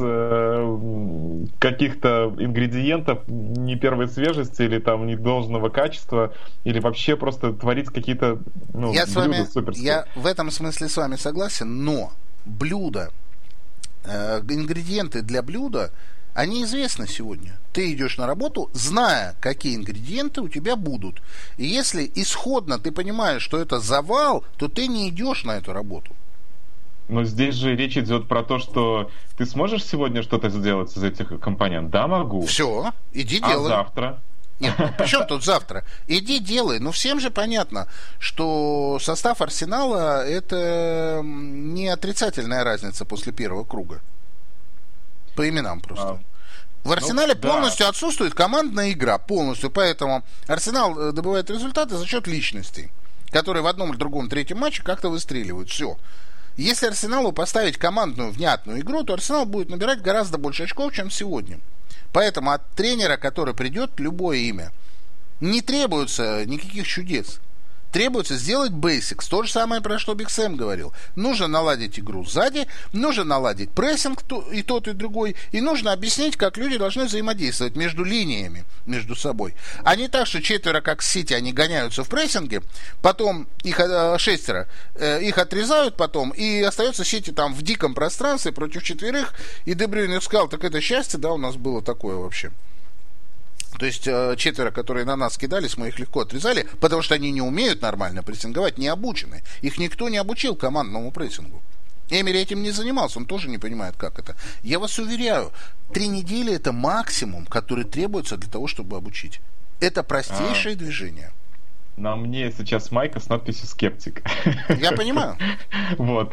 Speaker 3: каких-то ингредиентов не первой свежести или там не должного качества, или вообще просто творить какие-то, ну, блюда суперские.
Speaker 2: Я в этом смысле с вами согласен, но блюда, ингредиенты для блюда, они известны сегодня. Ты идешь на работу, зная, какие ингредиенты у тебя будут. И если исходно ты понимаешь, что это завал, то ты не идешь на эту работу.
Speaker 3: Но здесь же речь идет про то, что ты сможешь сегодня что-то сделать из этих компонентов? Да, могу.
Speaker 2: Все, иди делай.
Speaker 3: А завтра?
Speaker 2: Нет, ну, при чем тут завтра? Иди делай. Ну, всем же понятно, что состав Арсенала – это не отрицательная разница после первого круга. По именам просто. В Арсенале полностью отсутствует командная игра. Полностью. Поэтому Арсенал добывает результаты за счет личностей, которые в одном или другом третьем матче как-то выстреливают. Все. Если Арсеналу поставить командную, внятную игру, то Арсенал будет набирать гораздо больше очков, чем сегодня. Поэтому от тренера, который придет, любое имя, не требуется никаких чудес. Требуется сделать basics. То же самое, про что Биг Сэм говорил. Нужно наладить игру сзади, нужно наладить прессинг и тот, и другой, и нужно объяснить, как люди должны взаимодействовать между линиями, между собой. А не так, что четверо, как с Сити, они гоняются в прессинге, потом их шестеро, их отрезают потом, и остается Сити там в диком пространстве против четверых, и Де Брюйне сказал, так это счастье, да, у нас было такое вообще. То есть четверо, которые на нас кидались, мы их легко отрезали, потому что они не умеют нормально прессинговать, не обучены. Их никто не обучил командному прессингу. Эмери этим не занимался, он тоже не понимает, как это. Я вас уверяю, 3 недели это максимум, который требуется для того, чтобы обучить. Это простейшее движение.
Speaker 3: На мне сейчас майка с надписью «Скептик».
Speaker 2: Я понимаю.
Speaker 3: Вот.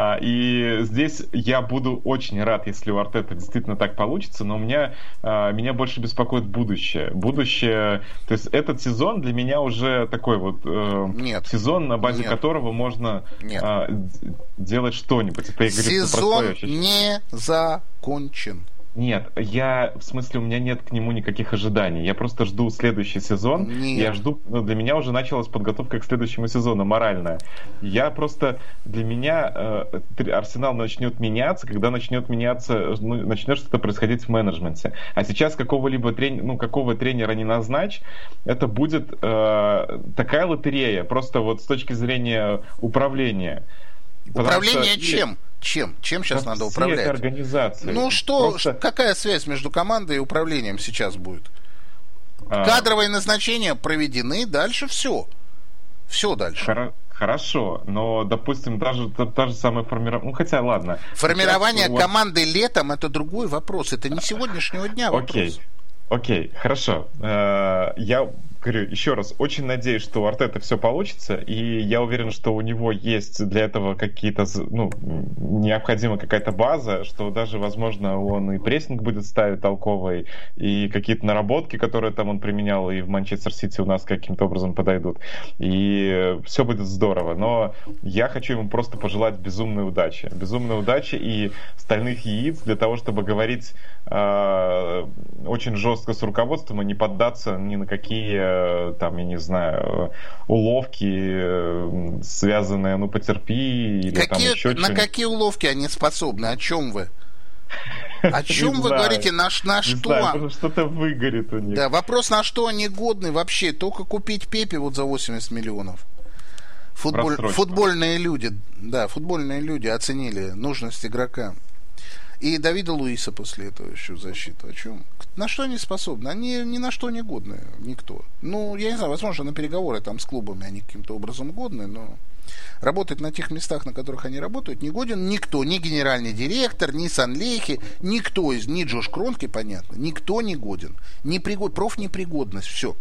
Speaker 3: И здесь я буду очень рад, если у Артета действительно так получится, но меня больше беспокоит будущее. Будущее, то есть этот сезон для меня уже такой вот сезон, на базе которого можно делать что-нибудь.
Speaker 2: Сезон не закончен.
Speaker 3: Нет, в смысле, у меня нет к нему никаких ожиданий. Я просто жду следующий сезон. Нет. Я жду, для меня уже началась подготовка к следующему сезону, моральная. Для меня Арсенал начнет меняться, когда начнет что-то происходить в менеджменте. А сейчас какого тренера не назначь, это будет такая лотерея, просто вот с точки зрения управления.
Speaker 2: Управление чем? Чем сейчас надо управлять?
Speaker 3: Организации.
Speaker 2: Ну что, какая связь между командой и управлением сейчас будет? Кадровые назначения проведены, дальше все. Все дальше.
Speaker 3: Хорошо, но, допустим, та же самая формирование... Ну, хотя, ладно.
Speaker 2: Формирование команды летом – это другой вопрос. Это не сегодняшнего дня вопрос.
Speaker 3: Окей, хорошо. Я говорю еще раз, очень надеюсь, что у Артета все получится, и я уверен, что у него есть для этого необходима какая-то база, что даже, возможно, он и прессинг будет ставить толковый, и какие-то наработки, которые там он применял и в Манчестер Сити у нас каким-то образом подойдут, и все будет здорово. Но я хочу ему просто пожелать безумной удачи и стальных яиц для того, чтобы говорить очень жестко с руководством и не поддаться ни на какие там, я не знаю, уловки, связанные, потерпи, или там еще что-нибудь.
Speaker 2: На какие уловки они способны? О чем вы? О чем вы говорите? На что?
Speaker 3: Знаю, что-то выгорит у них.
Speaker 2: Да, вопрос, на что они годны вообще? Только купить Пепе вот за 80 миллионов. Футбольные люди оценили нужность игрока. И Давида Луиса после этого еще в защиту. О чем? На что они способны? Они ни на что не годны, никто. Ну, я не знаю, возможно, на переговоры там с клубами они каким-то образом годны, но работать на тех местах, на которых они работают, не годен никто. Ни генеральный директор, ни Санлейхи, никто из, ни Джош Кронки, понятно, никто не годен. Профнепригодность, все.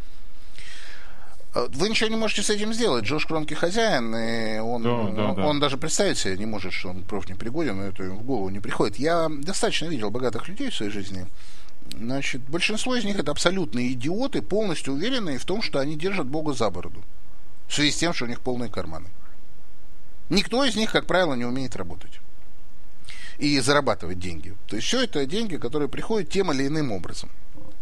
Speaker 2: Вы ничего не можете с этим сделать. Джош Кронки хозяин, и он даже представить себе не может, что он профнепригоден, но это ему в голову не приходит. Я достаточно видел богатых людей в своей жизни. Значит, большинство из них это абсолютные идиоты, полностью уверенные в том, что они держат Бога за бороду. В связи с тем, что у них полные карманы. Никто из них, как правило, не умеет работать и зарабатывать деньги. То есть все это деньги, которые приходят тем или иным образом.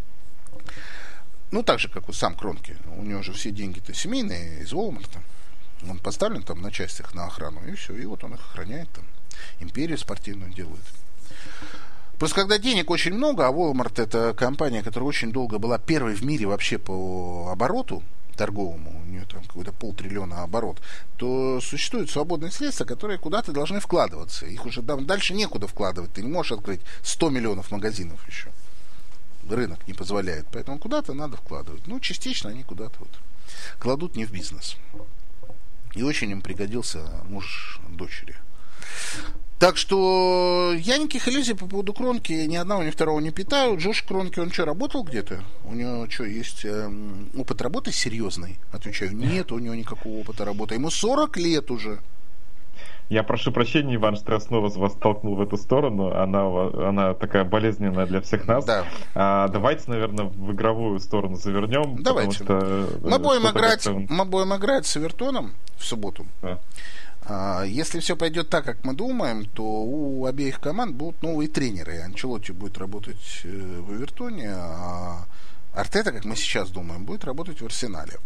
Speaker 2: Ну, так же, как сам Кронки. У него же все деньги-то семейные, из Walmart. Он поставлен там на частях на охрану, и все. И вот он их охраняет там. Империю спортивную делает. Просто когда денег очень много, а Walmart это компания, которая очень долго была первой в мире вообще по обороту торговому, у нее там какой-то 500 миллиона оборот, то существуют свободные средства, которые куда-то должны вкладываться. Их уже дальше некуда вкладывать. Ты не можешь открыть 100 миллионов магазинов еще. Рынок не позволяет. Поэтому куда-то надо вкладывать. Ну, частично они куда-то вот кладут не в бизнес. И очень им пригодился муж дочери. Так что я никаких иллюзий по поводу Кронки ни одного, ни второго не питаю. Джош Кронки, он что, работал где-то? У него что, есть опыт работы серьезный? Отвечаю, нет у него никакого опыта работы. Ему 40 лет уже.
Speaker 3: Я прошу прощения, Иван, что я снова вас толкнул в эту сторону. Она такая болезненная для всех нас. Да. Давайте, наверное, в игровую сторону завернем.
Speaker 2: Давайте. Мы будем играть с Эвертоном в субботу. Да. Если все пойдет так, как мы думаем, то у обеих команд будут новые тренеры. Анчелотти будет работать в Эвертоне, а Артета, как мы сейчас думаем, будет работать в Арсенале.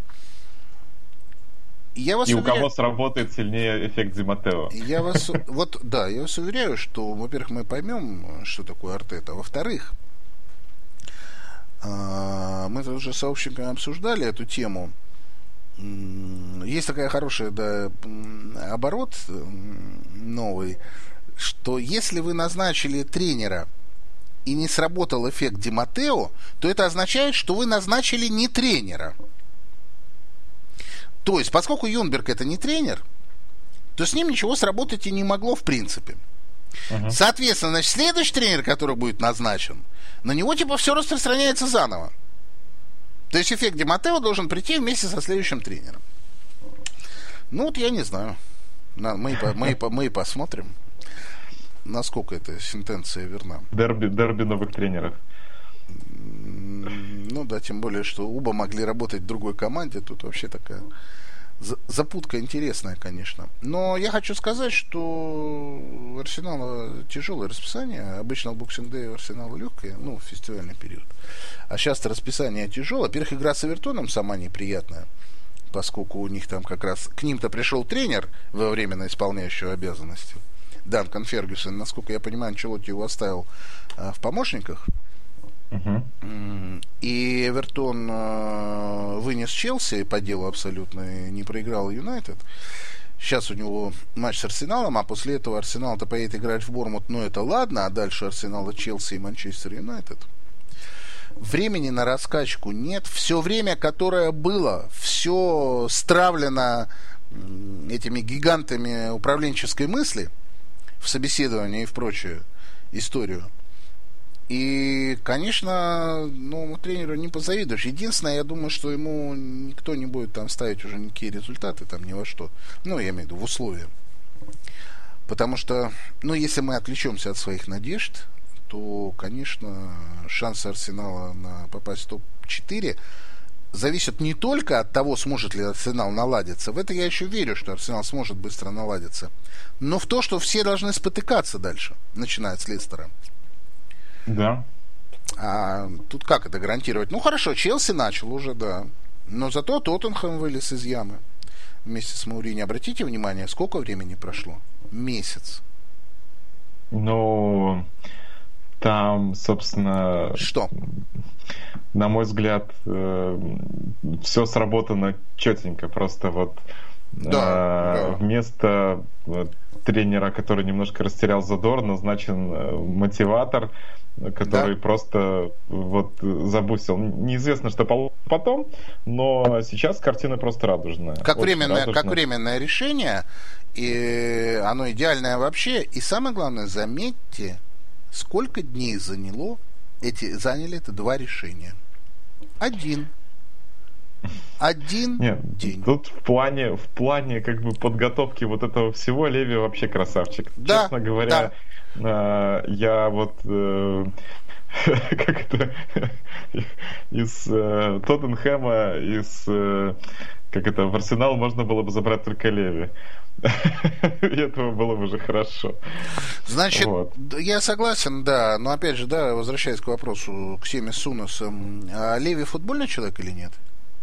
Speaker 3: У кого сработает сильнее эффект Ди Маттео?
Speaker 2: Я вас уверяю, что, во-первых, мы поймем, что такое Артета. Во-вторых, мы тут уже с сообщниками обсуждали эту тему. Есть такая хорошая оборот новый, что если вы назначили тренера и не сработал эффект Ди Маттео, то это означает, что вы назначили не тренера. То есть, поскольку Юнберг это не тренер, то с ним ничего сработать и не могло в принципе. Uh-huh. Соответственно, значит, следующий тренер, который будет назначен, на него типа все распространяется заново. То есть эффект Ди Маттео должен прийти вместе со следующим тренером. Ну вот я не знаю. Мы и посмотрим, насколько эта сентенция верна.
Speaker 3: Дерби новых тренеров.
Speaker 2: Ну да, тем более, что оба могли работать в другой команде. Тут вообще такая запутка интересная, конечно. Но я хочу сказать, что у Арсенала тяжелое расписание. Обычно в Боксинг-дэй у Арсенала легкое, в фестивальный период. А сейчас расписание тяжелое. Во-первых, игра с Эвертоном сама неприятная, поскольку у них там как раз к ним-то пришел тренер во временно исполняющий обязанности. Данкан Фергюсон, насколько я понимаю, Анчелотти его оставил в помощниках. Uh-huh. И Эвертон вынес Челси по делу абсолютно и не проиграл Юнайтед. Сейчас у него матч с Арсеналом, а после этого Арсенал-то поедет играть в Борнмут, но это ладно, а дальше Арсенал, Челси и Манчестер Юнайтед. Времени на раскачку нет. Все время, которое было, все стравлено этими гигантами управленческой мысли в собеседовании и в прочую историю. И, конечно, тренеру не позавидуешь. Единственное, я думаю, что ему никто не будет там ставить уже никакие результаты, там ни во что. Я имею в виду в условия. Потому что, если мы отвлечемся от своих надежд, то, конечно, шансы Арсенала на попасть в топ-4 зависят не только от того, сможет ли Арсенал наладиться. В это я еще верю, что Арсенал сможет быстро наладиться. Но в то, что все должны спотыкаться дальше, начиная с Лестера.
Speaker 3: Да.
Speaker 2: А тут как это гарантировать? Хорошо, Челси начал уже, да. Но зато Тоттенхэм вылез из ямы вместе с Мауриньо. Обратите внимание, сколько времени прошло? Месяц.
Speaker 3: там, собственно...
Speaker 2: Что?
Speaker 3: На мой взгляд, все сработано четенько. Просто вот вместо тренера, который немножко растерял задор, назначен мотиватор, который просто вот забустил. Неизвестно, что потом, но сейчас картина просто радужная.
Speaker 2: Как временное решение, и оно идеальное вообще. И самое главное, заметьте, сколько дней заняли это 2 решения. Один день.
Speaker 3: Тут в плане как бы подготовки вот этого всего Леви вообще красавчик.
Speaker 2: Да,
Speaker 3: честно говоря, я вот как это из Тоттенхэма, в Арсенал можно было бы забрать только Леви. И этого было бы уже хорошо.
Speaker 2: Значит, я согласен, да. Но опять же, возвращаясь к вопросу, к теме с Уносом. А Леви футбольный человек или нет?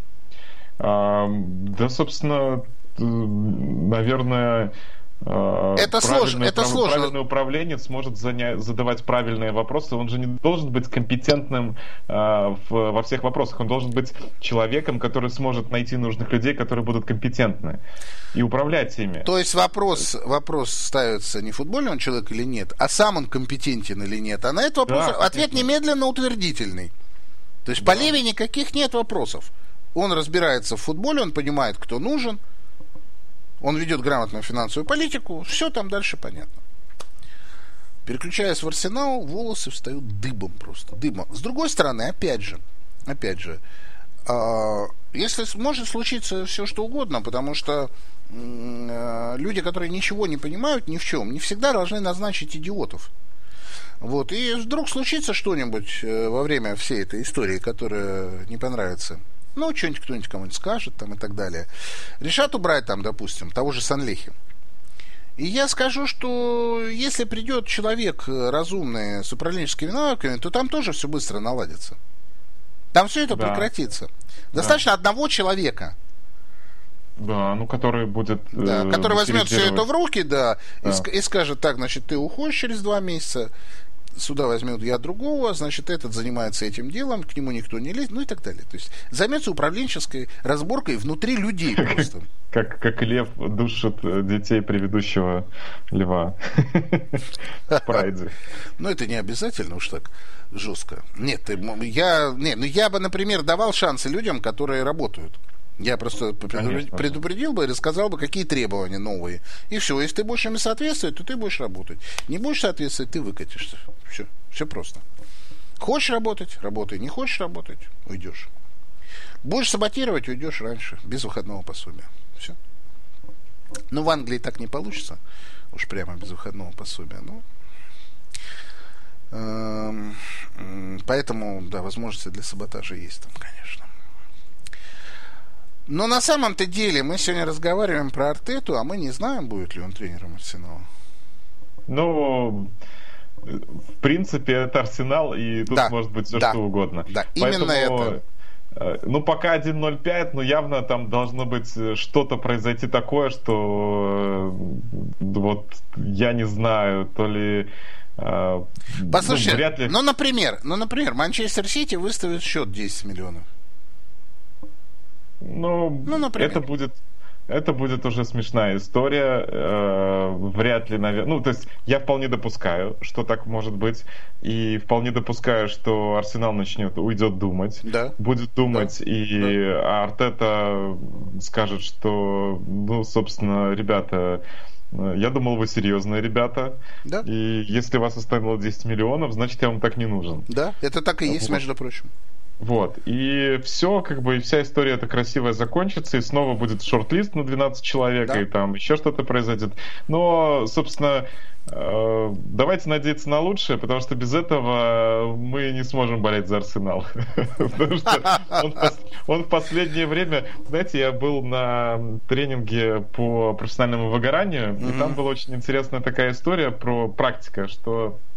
Speaker 3: Да, собственно, наверное...
Speaker 2: Это сложно.
Speaker 3: Правильный управленец может задавать правильные вопросы. Он же не должен быть компетентным во всех вопросах. Он должен быть человеком, который сможет найти нужных людей, которые будут компетентны, и управлять ими.
Speaker 2: То есть вопрос ставится не футбольный он человек или нет, а сам он компетентен или нет. А на этот вопрос ответ немедленно утвердительный. То есть по Леви никаких нет вопросов. Он разбирается в футболе, он понимает, кто нужен. Он ведет грамотную финансовую политику, все там дальше понятно. Переключаясь в Арсенал, волосы встают дыбом просто. Дыбом. С другой стороны, опять же, если может случиться все что угодно, потому что люди, которые ничего не понимают ни в чем, не всегда должны назначить идиотов. Вот. И вдруг случится что-нибудь во время всей этой истории, которая не понравится. Ну, что-нибудь кто-нибудь кому-нибудь скажет, там, и так далее. Решат убрать, там, допустим, того же Санлехи. И я скажу, что если придет человек разумный с управленческими навыками, то там тоже все быстро наладится. Там все это прекратится. Достаточно одного человека.
Speaker 3: Да, который будет...
Speaker 2: который возьмет все это в руки, и скажет, так, значит, ты уходишь через 2 месяца, сюда возьмет я другого, значит, этот занимается этим делом, к нему никто не лезет, ну и так далее. То есть займется управленческой разборкой внутри людей просто.
Speaker 3: Как лев душит детей предыдущего льва в прайде.
Speaker 2: Ну, это не обязательно уж так жестко. Нет, я бы, например, давал шансы людям, которые работают. Я просто предупредил бы и рассказал бы, какие требования новые. И все, если ты будешь ими соответствовать, то ты будешь работать. Не будешь соответствовать, ты выкатишься. Все просто. Хочешь работать — работай. Не хочешь работать — уйдешь. Будешь саботировать — уйдешь раньше, без выходного пособия. Все. Но в Англии так не получится. Уж прямо без выходного пособия. Поэтому, возможности для саботажа есть там, конечно. Но на самом-то деле мы сегодня разговариваем про Артету, а мы не знаем, будет ли он тренером Арсенала.
Speaker 3: Ну, в принципе, это Арсенал, и тут может быть все что угодно.
Speaker 2: Да, именно это.
Speaker 3: Ну, пока 1-0-5, но явно там должно быть что-то произойти такое, что вот я не знаю, то ли...
Speaker 2: Послушай,
Speaker 3: вряд ли...
Speaker 2: например, Манчестер Сити выставит счет 10 миллионов.
Speaker 3: Например. Это будет уже смешная история. Вряд ли, наверное... Ну, то есть я вполне допускаю, что так может быть. И вполне допускаю, что Арсенал уйдет думать.
Speaker 2: Да.
Speaker 3: Будет думать. Артета скажет, что, собственно, ребята... Я думал, вы серьезные ребята.
Speaker 2: Да.
Speaker 3: И если вас оставило 10 миллионов, значит, я вам так не нужен.
Speaker 2: Да, это так и есть, между прочим.
Speaker 3: Вот, и все, и вся история эта красивая закончится, и снова будет шорт-лист на 12 человек, и там еще что-то произойдет. Но, собственно, давайте надеяться на лучшее, потому что без этого мы не сможем болеть за Арсенал. Потому что он в последнее время... Знаете, я был на тренинге по профессиональному выгоранию, и там была очень интересная такая история про практика, что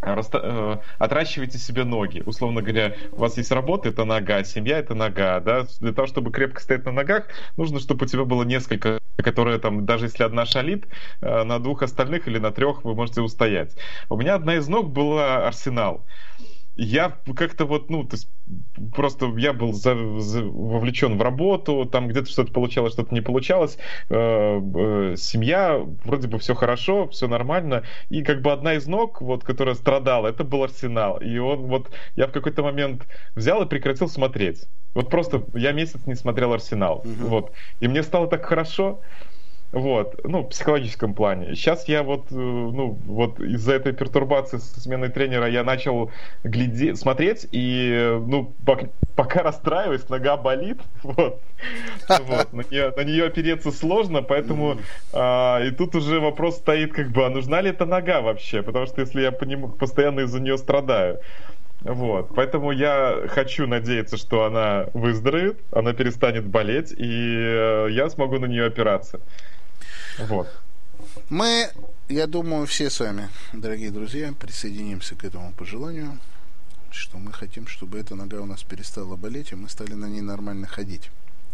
Speaker 3: отращивайте себе ноги. Условно говоря, у вас есть работа, это нога, семья, это нога, да? Для того, чтобы крепко стоять на ногах, нужно, чтобы у тебя было несколько, которые там, даже если одна шалит, на двух остальных или на трех вы можете устоять. У меня одна из ног была Арсенал. Я как-то вот, то есть просто я был вовлечен в работу, там где-то что-то получалось, что-то не получалось, семья, вроде бы все хорошо, все нормально, и как бы одна из ног, вот, которая страдала, это был Арсенал, и я в какой-то момент взял и прекратил смотреть. Вот просто я месяц не смотрел Арсенал, вот, и мне стало так хорошо. Вот, в психологическом плане. Сейчас я из-за этой пертурбации со сменой тренера я начал смотреть, и, пока расстраиваюсь, нога болит, на нее опереться сложно, поэтому и тут уже вопрос стоит, а нужна ли эта нога вообще, потому что если я постоянно из-за нее страдаю. Вот, поэтому я хочу надеяться, что она выздоровеет, она перестанет болеть, и я смогу на нее опираться. Вот.
Speaker 2: Мы, я думаю, все с вами, дорогие друзья, присоединимся к этому пожеланию, что мы хотим, чтобы эта нога у нас перестала болеть, и мы стали на ней нормально ходить.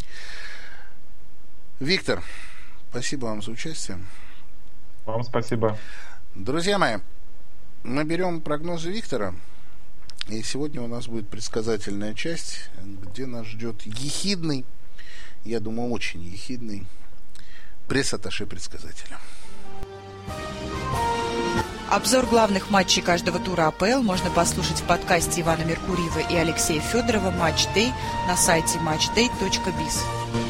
Speaker 2: Виктор, спасибо вам за участие.
Speaker 3: Вам спасибо.
Speaker 2: Друзья мои, мы берем прогнозы Виктора, и сегодня у нас будет предсказательная часть, где нас ждет ехидный, я думаю, очень ехидный пресс-атташе предсказателя.
Speaker 1: Обзор главных матчей каждого тура АПЛ можно послушать в подкасте Ивана Меркурьева и Алексея Федорова «Матч Дэй» на сайте matchday.biz.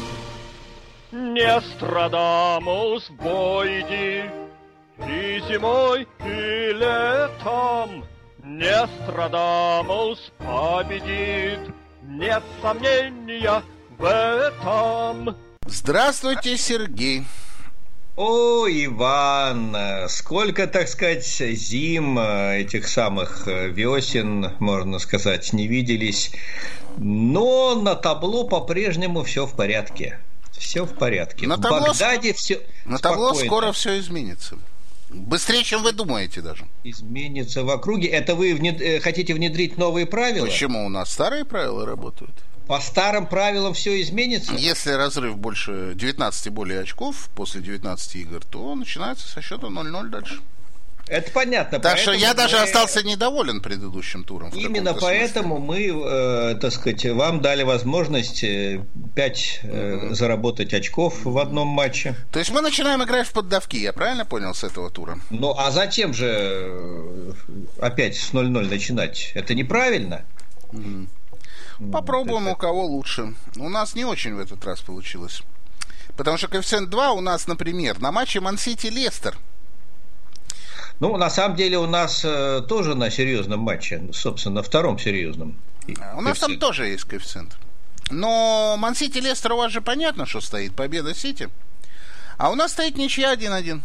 Speaker 4: Не Страдамус бойди и зимой, и летом. Не Страдамус победит, нет сомнения в этом.
Speaker 2: Здравствуйте, Сергей.
Speaker 5: О, Иван, сколько, так сказать, зим, этих самых весен, можно сказать, не виделись. Но на табло по-прежнему все в порядке. Все в порядке.
Speaker 2: В
Speaker 5: Багдаде все
Speaker 2: на табло скоро все изменится. Быстрее, чем вы думаете даже.
Speaker 5: Изменится в округе. Это вы хотите внедрить новые правила?
Speaker 2: Почему? У нас старые правила работают.
Speaker 5: По старым правилам все изменится?
Speaker 2: Если разрыв больше 19 и более очков после 19 игр, то начинается со счета 0-0 дальше.
Speaker 5: Это понятно.
Speaker 2: Так что я даже остался недоволен предыдущим туром.
Speaker 5: Именно поэтому мы, так сказать, вам дали возможность 5 заработать очков в одном матче.
Speaker 2: То есть мы начинаем играть в поддавки, я правильно понял, с этого тура?
Speaker 5: Ну, а зачем же опять с 0-0 начинать? Это неправильно.
Speaker 2: Попробуем, у кого лучше. У нас не очень в этот раз получилось. Потому что коэффициент 2 у нас, например, на матче Ман-Сити-Лестер.
Speaker 5: Ну, на самом деле, у нас тоже на серьезном матче, собственно, на втором серьезном.
Speaker 2: У нас там тоже есть коэффициент. Но Ман-Сити-Лестер у вас же понятно, что стоит. Победа Сити. А у нас стоит ничья 1-1.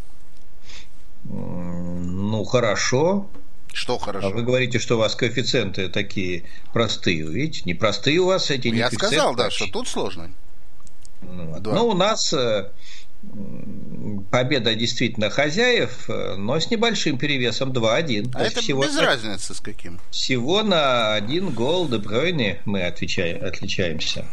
Speaker 5: Ну, хорошо.
Speaker 2: Что хорошо?
Speaker 5: А вы говорите, что у вас коэффициенты такие простые. Видите, непростые у вас эти
Speaker 2: Я
Speaker 5: коэффициенты.
Speaker 2: сказал, да, что тут сложно.
Speaker 5: Ну, у нас победа действительно хозяев, но с небольшим перевесом 2-1.
Speaker 2: А это всего без разницы с каким?
Speaker 5: Всего на 1 гол Де Брuyне мы отличаемся.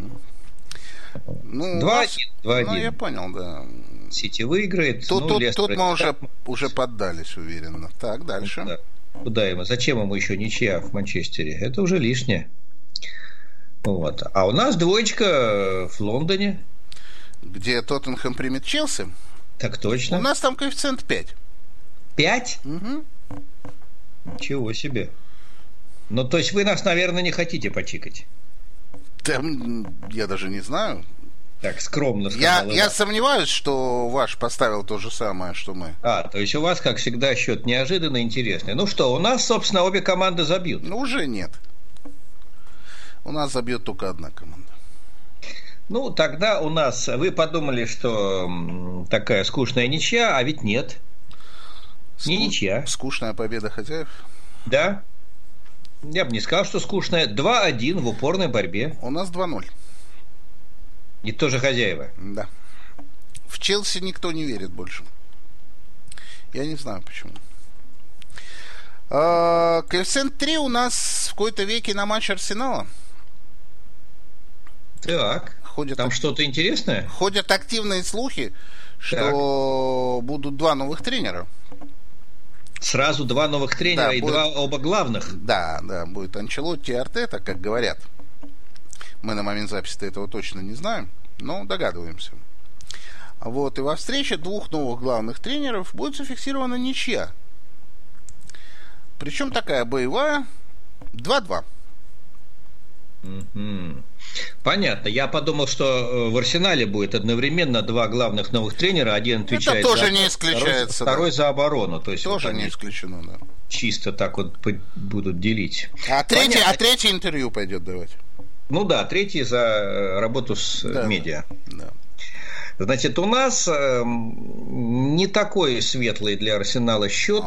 Speaker 2: Ну,
Speaker 5: 2-1.
Speaker 2: Ну, я понял, да.
Speaker 5: Сити выиграет.
Speaker 2: Тут мы уже поддались уверенно. Так, дальше.
Speaker 5: Да. Куда ему? Зачем ему еще ничья в Манчестере? Это уже лишнее. Вот. А у нас двоечка в Лондоне.
Speaker 2: Где Тоттенхэм примет Челси?
Speaker 5: Так точно.
Speaker 2: У нас там коэффициент 5.
Speaker 5: 5?
Speaker 2: Угу.
Speaker 5: Ничего себе. Ну, то есть вы нас, наверное, не хотите почикать?
Speaker 2: Там, я даже не знаю.
Speaker 5: Так, скромно сказал.
Speaker 2: Я сомневаюсь, что ваш поставил то же самое, что мы.
Speaker 5: То есть у вас, как всегда, счет неожиданно интересный. Ну что, у нас, собственно, обе команды забьют.
Speaker 2: Ну, уже нет. У нас забьет только одна команда.
Speaker 5: Ну, тогда у нас... Вы подумали, что такая скучная ничья, а ведь нет. Не ничья.
Speaker 2: Скучная победа хозяев?
Speaker 5: Да. Я бы не сказал, что скучная. 2-1 в упорной борьбе.
Speaker 2: У нас 2-0.
Speaker 5: И тоже хозяева.
Speaker 2: Да. В Челси никто не верит больше. Я не знаю почему. Коэффициент 3 у нас в какой-то веке на матч Арсенала.
Speaker 5: Так, там что-то интересное?
Speaker 2: Ходят активные слухи, что будут 2 новых тренера.
Speaker 5: Сразу 2 новых тренера, да, и будет... 2 оба главных.
Speaker 2: Да, будет Анчелотти и Артета, как говорят. Мы на момент записи этого точно не знаем, но догадываемся. Вот, и во встрече 2 новых главных тренеров будет зафиксирована ничья. Причем такая боевая 2-2.
Speaker 5: Понятно. Я подумал, что в Арсенале будет одновременно 2 главных новых тренера. Один отвечает
Speaker 2: это тоже не исключается,
Speaker 5: второй за оборону. То есть
Speaker 2: тоже
Speaker 5: вот
Speaker 2: не исключено, да.
Speaker 5: Чисто так вот будут делить.
Speaker 2: А третье интервью пойдет давать.
Speaker 5: Ну да, третий за работу с медиа.
Speaker 2: Да.
Speaker 5: Значит, у нас не такой светлый для Арсенала счет.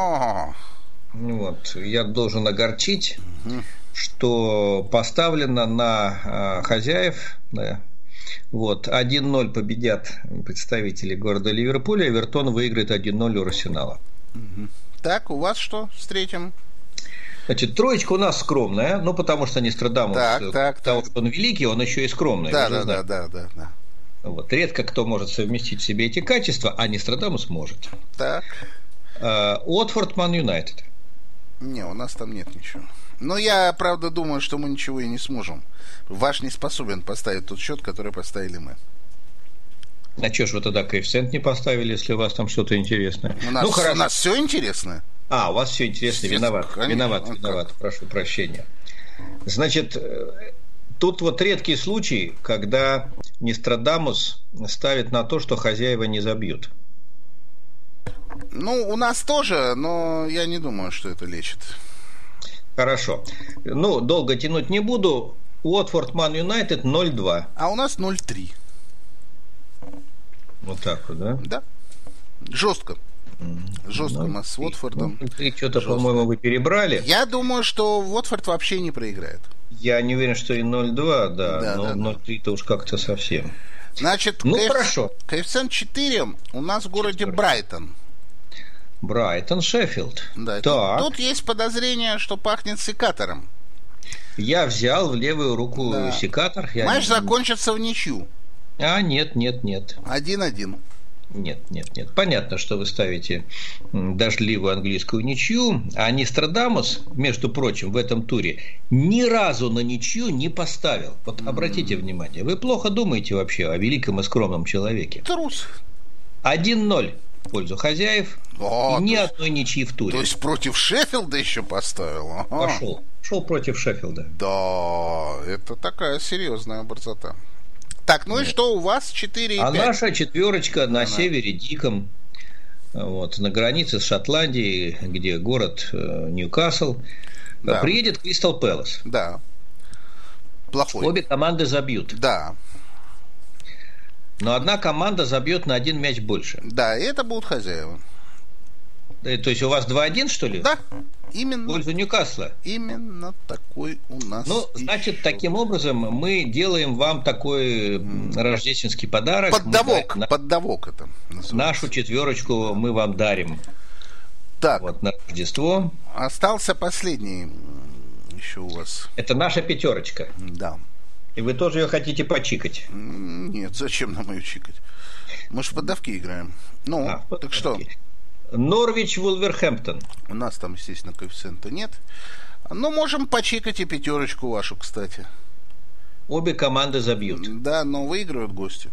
Speaker 5: Вот, я должен огорчить, что поставлено на хозяев. Да. Вот, 1-0 победят представители города Ливерпуля, Эвертон выиграет 1-0 у Арсенала.
Speaker 2: Так, у вас что с третьим?
Speaker 5: Значит, троечка у нас скромная, ну, потому что Нострадамус, того, что он великий, он еще и скромный.
Speaker 2: Да.
Speaker 5: Вот, редко кто может совместить в себе эти качества, а Нострадамус может.
Speaker 2: Так.
Speaker 5: Уотфорд, Ман Юнайтед.
Speaker 2: Не, у нас там нет ничего. Но я, правда, думаю, что мы ничего и не сможем. Ваш не способен поставить тот счет, который поставили мы.
Speaker 5: А что ж вы тогда коэффициент не поставили, если у вас там что-то интересное?
Speaker 2: У нас все интересное.
Speaker 5: У вас все интересно. Виноват. Прошу прощения. Значит, тут вот редкий случай, когда Нострадамус ставит на то, что хозяева не забьют.
Speaker 2: Ну, у нас тоже, но я не думаю, что это лечит.
Speaker 5: Хорошо. Ну, долго тянуть не буду. Уотфорд, Ман Юнайтед 0-2.
Speaker 2: А у нас 0-3.
Speaker 5: Вот так вот, да?
Speaker 2: Да. Жестко мы с Уотфордом.
Speaker 5: 0-3 что-то, по-моему, вы перебрали.
Speaker 2: Я думаю, что Уотфорд вообще не проиграет.
Speaker 5: Я не уверен, что и 0-2, но 0-3-то уж как-то совсем.
Speaker 2: Значит,
Speaker 5: хорошо.
Speaker 2: Коэффициент 4 у нас в городе Брайтон.
Speaker 5: Брайтон, Шеффилд.
Speaker 2: Да, тут есть подозрение, что пахнет секатором.
Speaker 5: Я взял в левую руку секатор.
Speaker 2: Матч закончится в ничью.
Speaker 5: Нет.
Speaker 2: 1-1.
Speaker 5: Нет. Понятно, что вы ставите дождливую английскую ничью, а Нострадамус, между прочим, в этом туре ни разу на ничью не поставил. Вот обратите внимание, вы плохо думаете вообще о великом и скромном человеке.
Speaker 2: Трус.
Speaker 5: 1-0 в пользу хозяев и ни одной ничьи в туре.
Speaker 2: То есть против Шеффилда еще поставил?
Speaker 5: Шел против Шеффилда.
Speaker 2: Да, это такая серьезная борзота. Так, и что у вас 4 и 5?
Speaker 5: А наша четверочка на севере диком, вот, на границе с Шотландией, где город Ньюкасл, приедет Кристал Пэлас.
Speaker 2: Да. Плохой.
Speaker 5: Обе команды забьют.
Speaker 2: Да.
Speaker 5: Но одна команда забьет на 1 мяч больше.
Speaker 2: Да, и это будут хозяева.
Speaker 5: То есть у вас 2-1, что ли?
Speaker 2: Да, именно.
Speaker 5: В пользу Ньюкасла.
Speaker 2: Именно такой у нас.
Speaker 5: Значит, таким образом мы делаем вам такой рождественский подарок.
Speaker 2: Поддавок это называется.
Speaker 5: Нашу четверочку мы вам дарим.
Speaker 2: Так.
Speaker 5: Вот на Рождество.
Speaker 2: Остался последний еще у вас.
Speaker 5: Это наша пятерочка.
Speaker 2: Да.
Speaker 5: И вы тоже ее хотите почикать?
Speaker 2: Нет, зачем нам ее чикать? Мы же в поддавки играем. Так что?
Speaker 5: Норвич, Вулверхэмптон.
Speaker 2: У нас там, естественно, коэффициента нет. Но можем почикать и пятерочку вашу, кстати.
Speaker 5: Обе команды забьют.
Speaker 2: Да, но выиграют гости.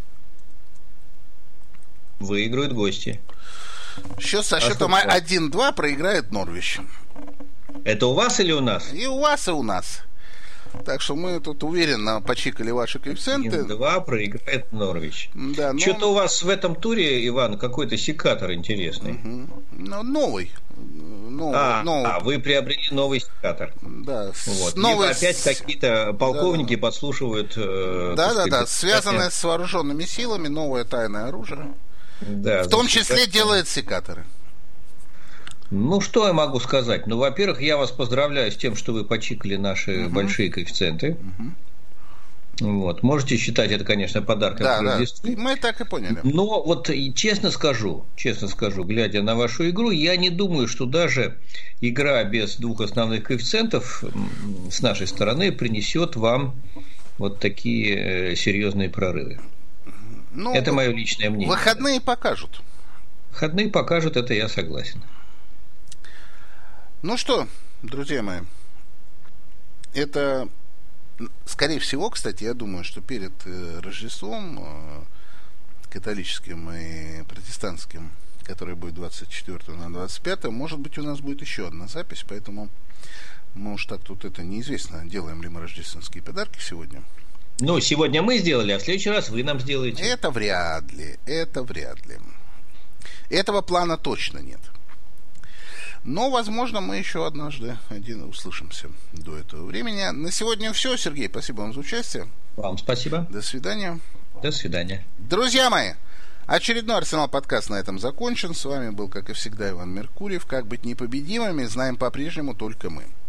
Speaker 5: Выиграют гости.
Speaker 2: Счет со счетом 1-2 проиграет Норвич.
Speaker 5: Это у вас или у нас?
Speaker 2: И у вас, и у нас. Так что мы тут уверенно почикали ваши коэффициенты.
Speaker 5: 1-2 проиграет Норвич.
Speaker 2: Да,
Speaker 5: Что-то у вас в этом туре, Иван, какой-то секатор интересный.
Speaker 2: Новый.
Speaker 5: Вы приобрели новый секатор.
Speaker 2: Да.
Speaker 5: Вот. Либо опять какие-то полковники подслушивают.
Speaker 2: Да. Связанное с вооруженными силами, новое тайное оружие.
Speaker 5: Да,
Speaker 2: в том числе делает секаторы.
Speaker 5: Ну, что я могу сказать? Ну, во-первых, я вас поздравляю с тем, что вы почикали наши большие коэффициенты. Вот. Можете считать это, конечно, подарком к Рождеству.
Speaker 2: Да, мы так и поняли.
Speaker 5: Но вот честно скажу, глядя на вашу игру, я не думаю, что даже игра без двух основных коэффициентов с нашей стороны принесет вам вот такие серьезные прорывы. Ну, это мое личное мнение.
Speaker 2: Выходные покажут.
Speaker 5: Выходные покажут, это я согласен.
Speaker 2: Ну что, друзья мои, это, скорее всего, кстати, я думаю, что перед Рождеством католическим и протестантским, которое будет 24 на 25, может быть, у нас будет еще одна запись, поэтому мы уж так тут это неизвестно, делаем ли мы рождественские подарки сегодня.
Speaker 5: Ну, сегодня мы сделали, а в следующий раз вы нам сделаете.
Speaker 2: Это вряд ли. Этого плана точно нет. Но, возможно, мы еще однажды услышимся до этого времени. На сегодня все. Сергей, спасибо вам за участие.
Speaker 5: Вам спасибо.
Speaker 2: До свидания.
Speaker 5: До свидания.
Speaker 2: Друзья мои, очередной Арсенал подкаст на этом закончен. С вами был, как и всегда, Иван Меркурьев. Как быть непобедимыми, знаем по-прежнему только мы.